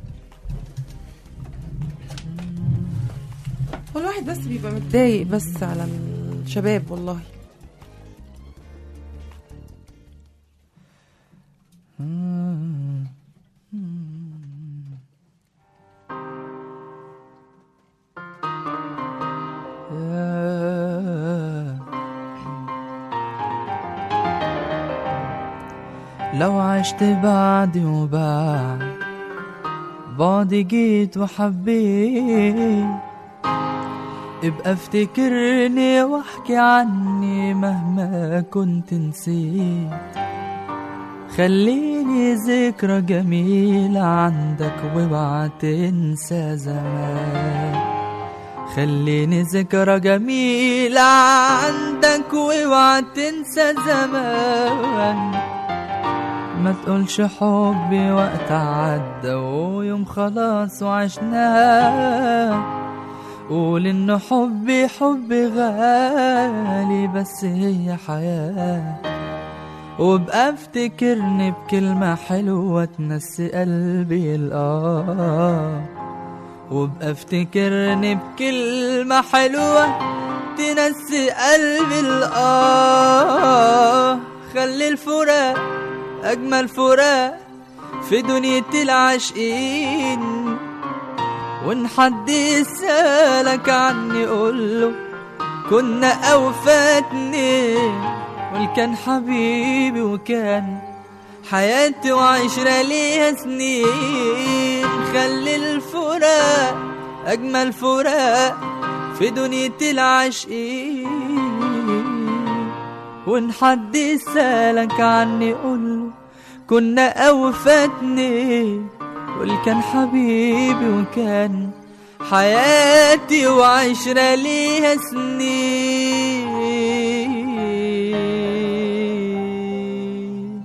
هو الواحد بس بيبقى متضايق بس على الشباب والله. لو عشت بعدي بعدي جيت وحبيت، ابقى افتكرني واحكي عني مهما كنت نسيت. خليني ذكرى جميلة عندك واوعى تنسى زمان. خليني ذكرى جميلة عندك واوعى تنسى زمان. ما تقولش حبي وقت عدى ويوم خلاص وعشناه. قول إنه حبي غالي بس هي حياة. وابقى افتكرني بكلمة حلوة تنسي قلبي وابقى افتكرني بكلمة حلوة تنسي قلبي خلي الفراق أجمل فراق في دنيا العاشقين. وإن حد يسألك عني قوله كنا أوفى اتنين، قول كان حبيبي وكان حياتي وعشرة ليها سنين. خلي الفراق أجمل فراق في دنيا العاشقين. وإن حد يسألك عني قوله كنا أوفى اتنين، قول كان حبيبي وكان حياتي وعشرة ليها سنين.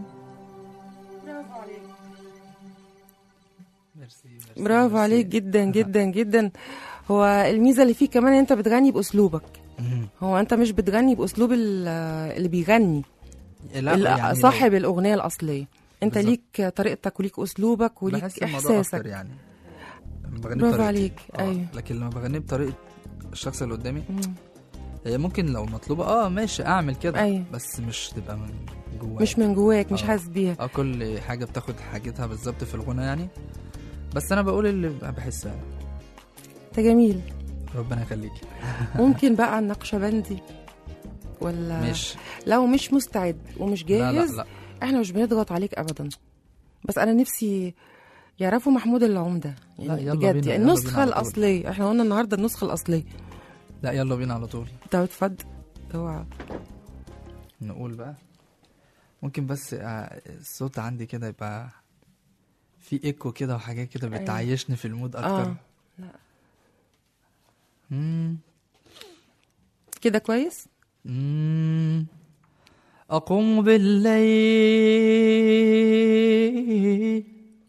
برافو عليك جدا جدا جدا. هو الميزة اللي فيه كمان انت بتغني بأسلوبك. هو انت مش بتغني بأسلوب اللي بيغني يعني صاحب الأغنية الأصلية. انت بالزبط. ليك طريقتك وليك أسلوبك وليك إحساسك يعني. برافو عليك. أيوه. لكن لما بغني بطريقة الشخص اللي قدامي هي ممكن لو مطلوبة ماشي أعمل كده. أيوه. بس مش تبقى من جواك، مش من جواك، مش حاسس بيها. كل حاجة بتاخد حاجتها بالظبط في الغنى يعني. بس أنا بقول اللي بحسها. انت جميل، ربنا يخليكي. ممكن بقى النقشبندي ولا مش لو مش مستعد ومش جاهز؟ لا. احنا مش بنضغط عليك ابدا، بس انا نفسي يعرفوا محمود العمدة يعني بجد يعني النسخة الأصلية. احنا قلنا النهاردة النسخة الأصلية. لا يلا بينا على طول. طب اتفضل. اوعى نقول بقى ممكن بس الصوت عندي كده يبقى في ايكو كده وحاجات كده بتعيشني في المود اكتر. لا كده كويس. أقوم بالليل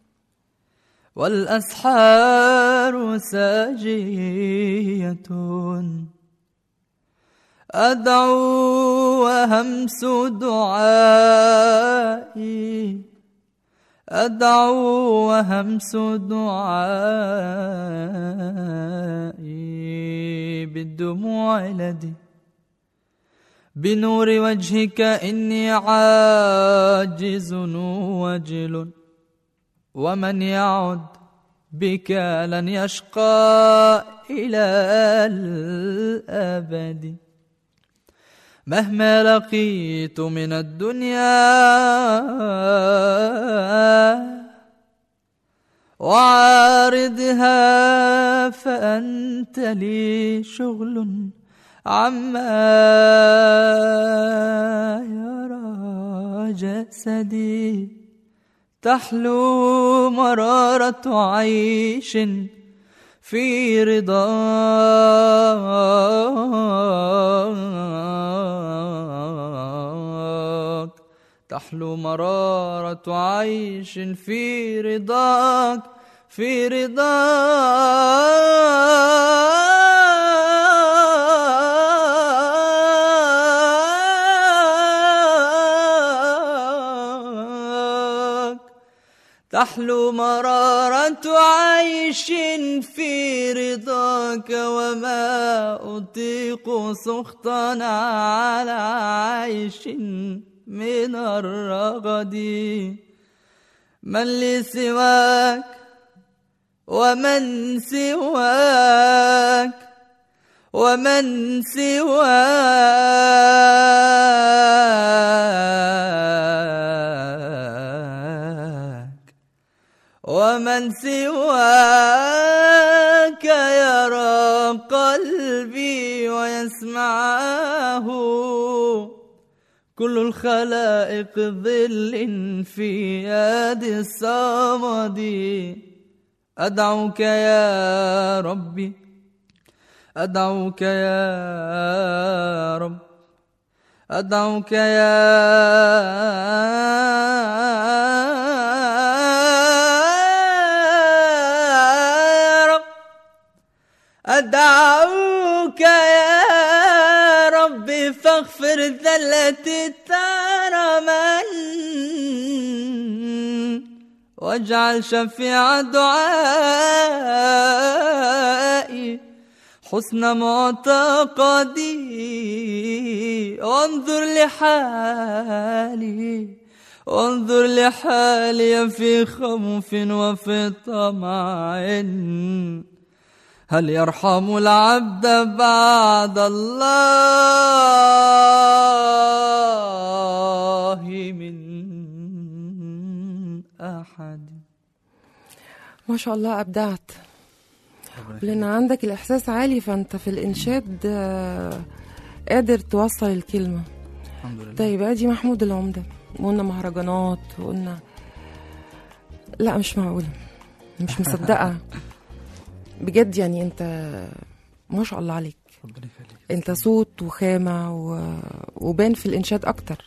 والأسحار ساجية، أدعو وهمس دعائي، أدعو وهمس دعائي بالدموع لدي بنور وجهك إني عاجز وجل، ومن يعد بك لن يشقى إلى الأبد. مهما لقيت من الدنيا وعارضها فأنت لي شغل عما يرى جسدي. تحلو مرارة عيش في رضاك، تحلو مرارة عيش في رضاك، في رضاك. تحلو مرارة عيش في رضاك، وما أطيق سخطا على عيش من الرغد. من لي سواك ومن سواك ومن سواك ومن سواك يرى قلبي ويسمعه كل الخلائق ظل في يد الصمد. أدعوك يا ربي، أدعوك يا رب، أدعوك يا رب، أدعوك يا ربي فاغفر ذلتي ترما، واجعل شفيع دعائي حسن معتقدي انظر لحالي في خوف وفي طمع هل يرحم العبد بعد الله من أحد؟ ما شاء الله أبدعت، لأن عندك الإحساس عالي، فأنت في الإنشاد قادر توصل الكلمة. الحمد لله. طيب أدي محمود العمدة، وقلنا مهرجانات، وقلنا لا مش معقولة، مش مصدقة بجد. يعني أنت ما شاء الله عليك، أنت صوت وخامة وبان في الإنشاد أكتر.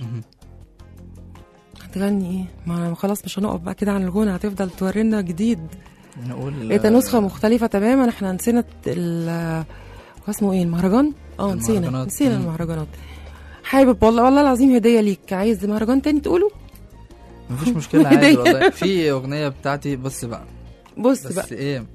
هتغني إيه؟ ما خلاص مش هنقف بقى كده عن الغنى، هتفضل تورينا جديد. نقول انت نسخة مختلفة تماما. احنا نسينا اسمه ايه المهرجان؟ نسينا المهرجانات. حابب والله العظيم هدية ليك، عايز مهرجان تاني تقوله؟ مفيش مشكلة عادي والله. في اغنية بتاعتي بص بقى ايه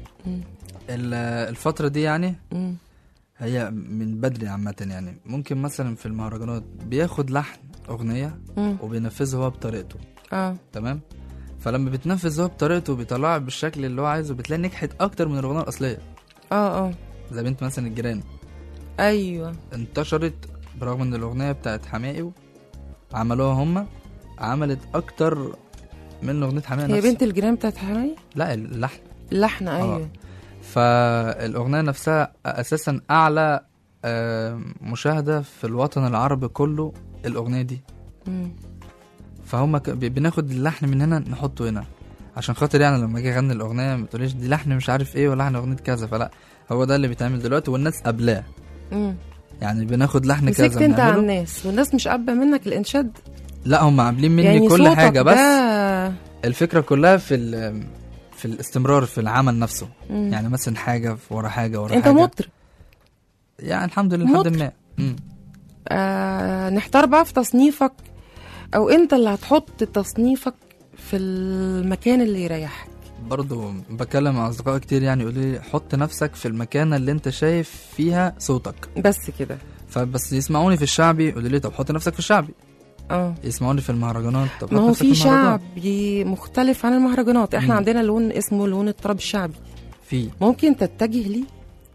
الفترة دي يعني هي من بدري عامة، يعني ممكن مثلا في المهرجانات بياخد لحن اغنية وبينفذه هو بطريقته. تمام. فلما بتنفذ هو بطريقته بيطلعها بالشكل اللي هو عايزه، بتلاقي نجحت اكتر من الاغنيه الاصليه. زي بنت مثلا الجيران. ايوه انتشرت برغم ان الاغنيه بتاعت حماقي عملوها هم، عملت اكتر من اغنيه حماقي نفسها. هي بنت الجيران بتاعت حماقي؟ لا اللحن ايوه. فالاغنيه نفسها اساسا اعلى مشاهده في الوطن العربي كله الاغنيه دي. فهم بناخد اللحن من هنا نحطه هنا عشان خاطر يعني لما اجي اغني الاغنيه ما تقوليش دي لحن مش عارف ايه ولحن اغنيه كذا، فلا هو ده اللي بيتعمل دلوقتي والناس قبلاه. يعني بناخد لحن كذا مسكت انت على الناس والناس مش قابله منك الانشاد. لا هم عاملين مني يعني كل حاجه، بس الفكره كلها في الاستمرار في العمل نفسه. يعني مثلا حاجه ورا حاجه ورا انت حاجه. انت مطرب يعني الحمد لله لحد ما نحتار بقى في تصنيفك، او انت اللي هتحط تصنيفك في المكان اللي يريحك. برضو بكلم مع اصدقائي كتير يعني يقولوا لي حط نفسك في المكان اللي انت شايف فيها صوتك بس كده. فبس يسمعوني في الشعبي يقولوا لي طب حط نفسك في الشعبي. يسمعوني في المهرجانات طب ما هو في شعبي مختلف عن المهرجانات. احنا عندنا لون اسمه لون الطرب الشعبي، ممكن تتجه ليه.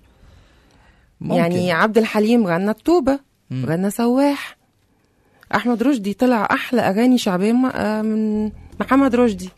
يعني عبد الحليم غنى التوبة، غنى سواح. احمد رشدي طلع احلى اغاني شعبيه من محمد رشدي.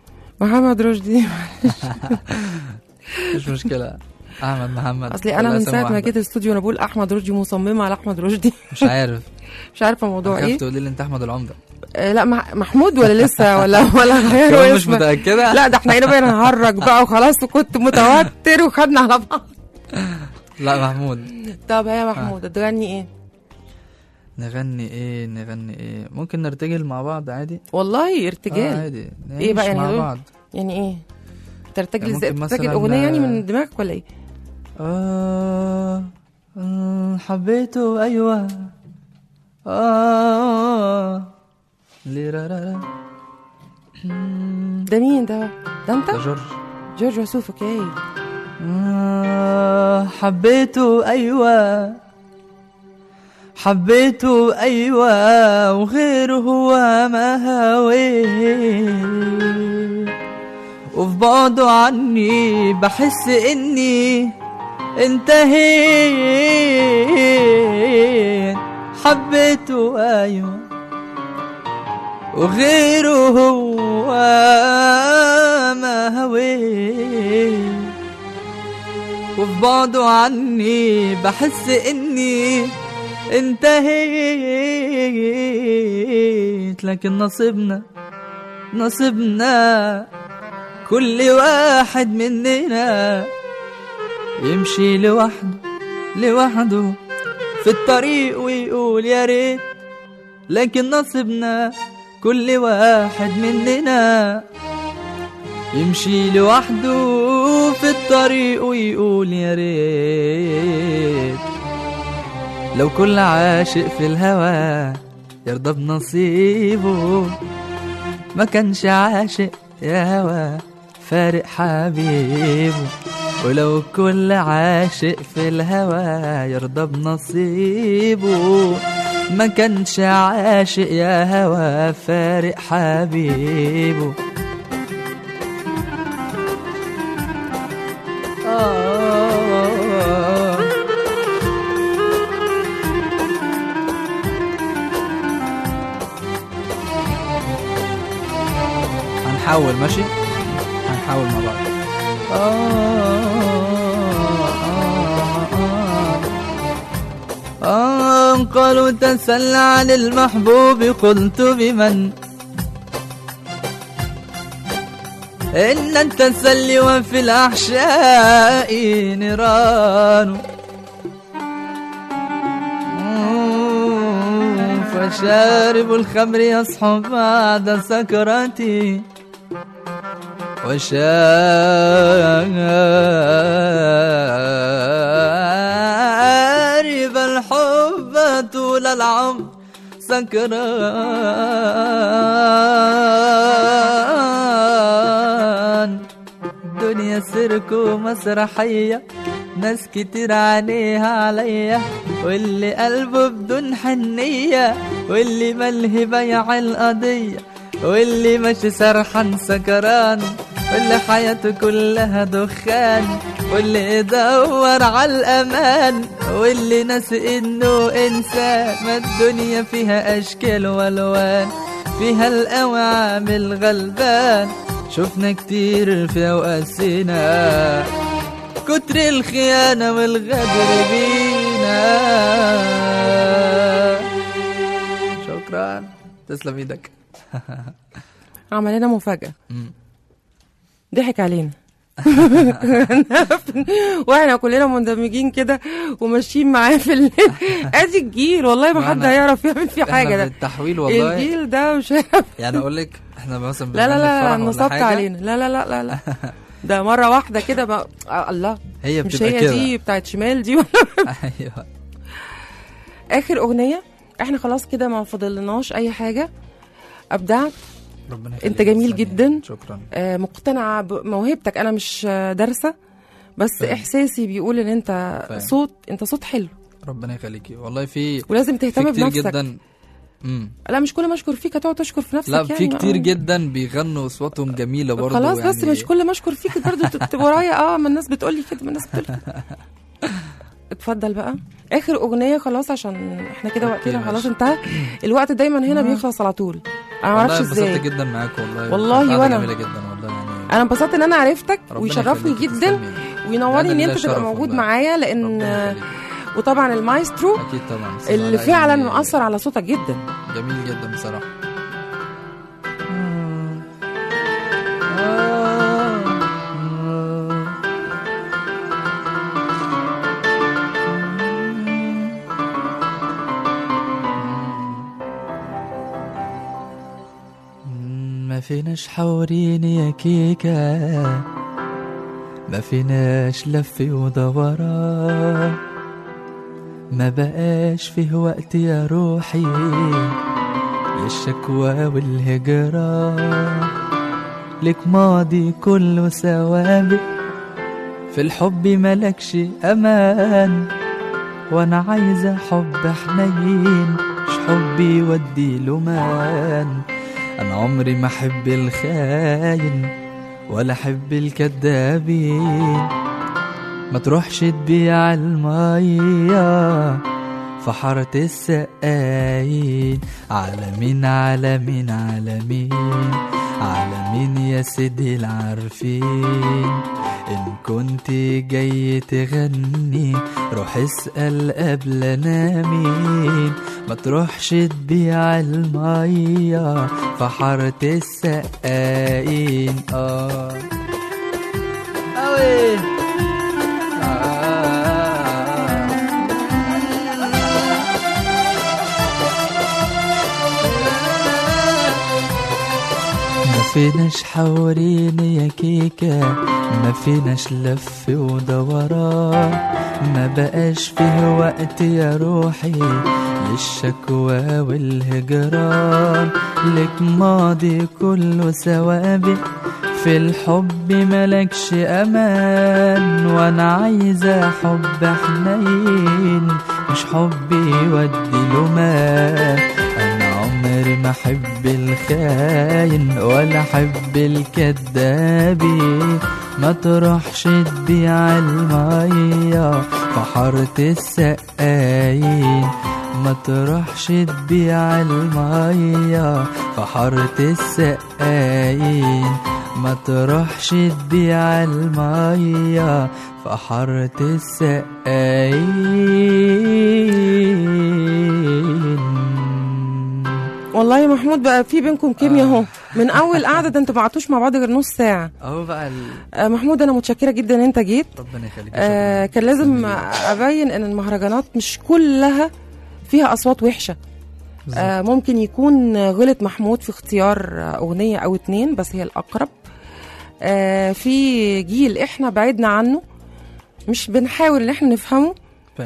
مش مشكله محمد. اصلي انا من ساعه ما جيت الاستوديو انا بقول احمد رشدي، مصممه على احمد رشدي. مش عارفه الموضوع ايه. تقولي لي انت احمد العمده. لا محمود ولا لسه ولا غيره. مش متاكده. لا ده احنا هنا بقى نهرج بقى وخلاص، وكنت متوتر وخدنا على بعض. لا محمود. طب يا محمود تغني ايه؟ نغني ايه ممكن نرتجل مع بعض عادي. والله ارتجال عادي. ايه بقى يعني مع بعض يعني ايه ترتجل ازاي؟ ترتجل اغنيه يعني من دماغك ولا ايه؟ حبيته ايوه ليرارارا. ده مين ده انت؟ ده جورج وسوف. اوكي. حبيته ايوه وغيره هو ما هويه، وفي بعده عني بحس اني انتهيت. حبيته ايوه وغيره هو ما هويه، وفي بعده عني بحس اني انتهيت. لكن نصيبنا كل واحد مننا يمشي لوحده في الطريق ويقول يا ريت. لكن نصيبنا كل واحد مننا يمشي لوحده في الطريق ويقول يا ريت. لو كل عاشق في الهوى يرضى بنصيبه، ما كانش عاشق يا هوى فارق حبيبه. ولو كل عاشق في الهوى يرضى بنصيبه ما كانش عاشق يا هوى فارق حبيبه. هنحاول ماشي، هنحاول مع بعض. قالوا تسل عن المحبوب قلت بمن إن التسلي وفي الأحشاء نيران فشارب الخمر يصحو بعد سكرتي وشارب الحب طول العمر سكران. دنيا سيرك ومسرحية ناس كتير عينيها عليا واللي قلبه بدون حنية واللي ملهي بيع القضية واللي ماشي سرحان سكران واللي حياته كلها دخان واللي يدور على الأمان واللي ناسي إنه إنسان. ما الدنيا فيها أشكال والوان فيها القوي عامل غلبان شفنا كتير في وقاسينا كتر الخيانة والغدر بينا. شكرا تسلم ايدك. عمل لنا مفاجأة ضحك علينا واحنا كلنا مندمجين كده وماشيين معاه في ادي الجيل والله ما حد هيعرف يعمل فيه حاجه. ده التحويل والله الجيل ده مش هيعرف. يعني اقول لك احنا مثلا لا نصبت علينا لا ده مره واحده كده بقى الله هي مش هي كده. دي بتاعت شمال دي ايوه. اخر اغنيه احنا خلاص كده ما فضلناش اي حاجه. ابدعت انت جميل جدا. شكرا. مقتنعه بموهبتك انا مش دارسه بس احساسي بيقول ان انت انت صوت حلو. ربنا يخليكي والله. في ولازم تهتم بنفسك جدا. لا مش كل ما اشكر فيك هتقعد تشكر في نفسك. لا يعني في كتير جدا بيغنوا اصواتهم جميله برضه خلاص يعني. بس مش كل ما اشكر فيك برضه تبقى ورايا ما الناس بتقول لي كده ما الناس بتقول اتفضل بقى اخر اغنيه خلاص عشان احنا كده وقتنا خلاص انتهى. الوقت دايما هنا بيخلص على طول. انا ما اعرفش ازاي. انبسطت جدا معاك والله وانا جميله جدا والله يعني. انا انبسطت ان انا عرفتك ويشرفني جدا وينورني ان انت تبقى موجود معايا لان وطبعا المايسترو اكيد طبعا اللي فعلا مؤثر على صوتك جدا. جميل جدا بصراحه. ما فيناش حوريني يا كيكة ما فيناش لف ودوران ما بقاش فيه وقت يا روحي للشكوى والهجران. لك ماضي كله سوابق في الحب ملكش أمان وانا عايزة حب حنين مش حبي ودي لمان. أنا عمري ما أحب الخاين ولا أحب الكدابين. ما تروحش تبيع المية في حارة السقايين. عالمين عالمين عالمين عالمين يا سيدي العارفين. إن كنت جاي تغني روح اسأل قبل أنا مين. ما تروحش تبيع المية في حارة السقايين. أوي ما فيناش حوريني يا كيكة ما فيناش لف ودوران. ما بقاش فيه وقت يا روحي للشكوى والهجران. لك ماضي كله سوابق في الحب ملكش امان، وانا عايزة حب حنين مش حب يودي له مال. انا عمري ما احب الخاين ولا احب الكدابين، ما تروحش تبيع المية في حارة السقايين، ما تروحش تبيع المية في حارة السقايين، ما تروحش تبيع المية في حارة السقايين. والله يا محمود بقى في بينكم كيميا اهو من اول قعده، ده انتوا ما قعدتوش مع بعض غير نص ساعه اهو بقى محمود انا متشكره جدا ان انت جيت. ربنا يخليك. كان لازم ابين ان المهرجانات مش كلها فيها اصوات وحشه. ممكن يكون غلط محمود في اختيار اغنيه او اتنين بس هي الاقرب. في جيل احنا بعدنا عنه، مش بنحاول ان احنا نفهمه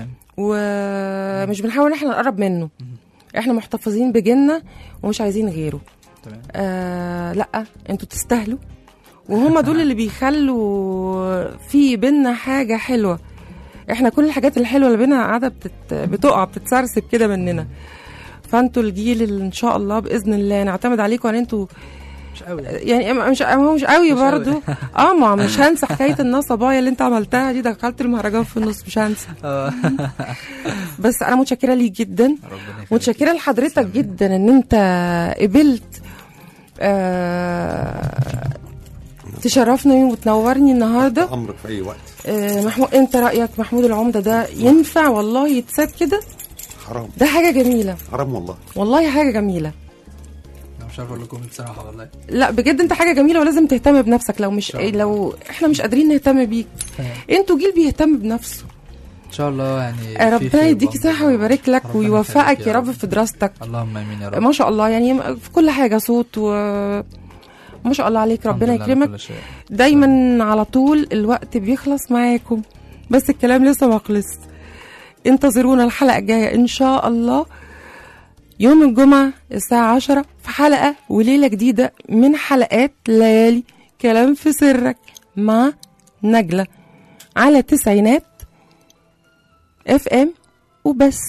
ومش بنحاول ان احنا نقرب منه. احنا محتفظين بجيلنا ومش عايزين غيره. تمام. لا انتوا تستاهلوا، وهم دول اللي بيخلوا في بينا حاجه حلوه. احنا كل الحاجات الحلوه اللي بينا قاعده بتقع بتتسرسب كده مننا. فانتوا الجيل اللي ان شاء الله باذن الله نعتمد عليكم ان انتوا مش قوي يعني مش قوي برضو. ما مش هنسى حكايه النصبايه اللي انت عملتها دي، دخلت المهرجان في النص مش هنسى. بس انا متشكره ليك جدا، متشكره لحضرتك جدا ان انت قبلت تشرفني وتنورني النهارده. امرك في اي وقت. محمود انت رايك محمود العمده ده ينفع والله يتساب كده؟ حرام، ده حاجه جميله. حرام والله، والله حاجه جميله. مش عارف اقول لكم بصراحه والله. لا بجد انت حاجه جميله ولازم تهتم بنفسك. لو احنا مش قادرين نهتم بيك، انتوا جيل بيهتم بنفسه ان شاء الله. يعني ربنا يديك صحه ويبارك لك ويوفقك يا رب في دراستك. اللهم امين يا رب. ما شاء الله يعني في كل حاجه صوت ما شاء الله عليك. ربنا يكرمك دايما. على طول الوقت بيخلص معاكم بس الكلام لسه ما خلص. انتظرونا الحلقه الجايه ان شاء الله يوم الجمعة الساعة 10 في حلقة وليلة جديدة من حلقات ليالي كلام في سرك مع نجلة على 90 FM وبس.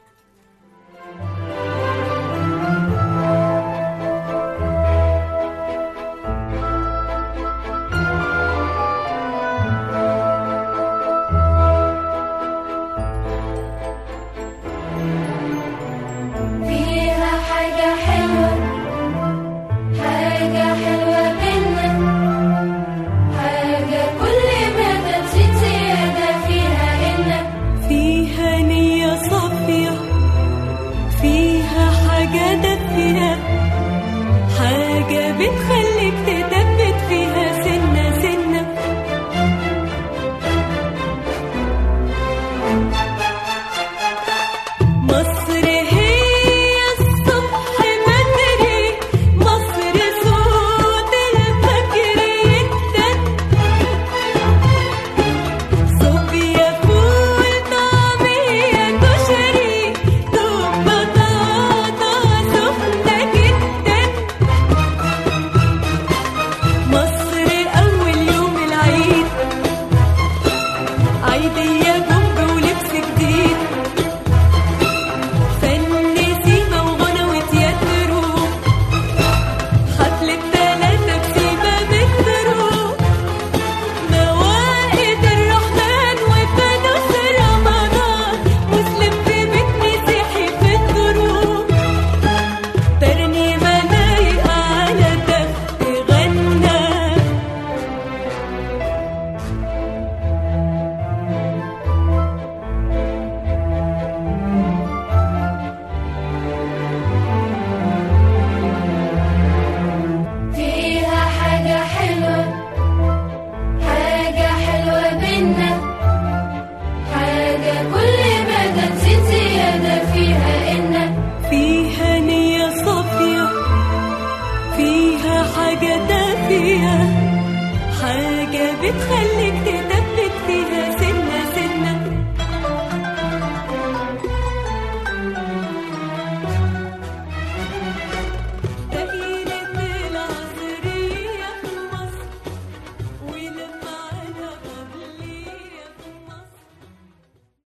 بتخليك تثبت فيها سنة سنة. مصر هي الصبح بدري، مصر صوت الفجر يدن، صوبيا فول طعمية كشري دوب بطاطا سخنة جدا. مصر أول يوم العيد عيدية بومب ولبس جديد، فن سيما وغنى وتياترو، حفلة 3 بسيبة مترو، موائد الرحمن وفانوس رمضان، مسلم في بيت مسيحي في الدروب، ترنيمة لايقة على دف غنى. فيها حاجة حلوة، حاجة حلوة بينا، حاجة كل ما تنسيت زيادة فيها إنك فيها نية صافية، فيها حاجة دافية، حاجة بتخليك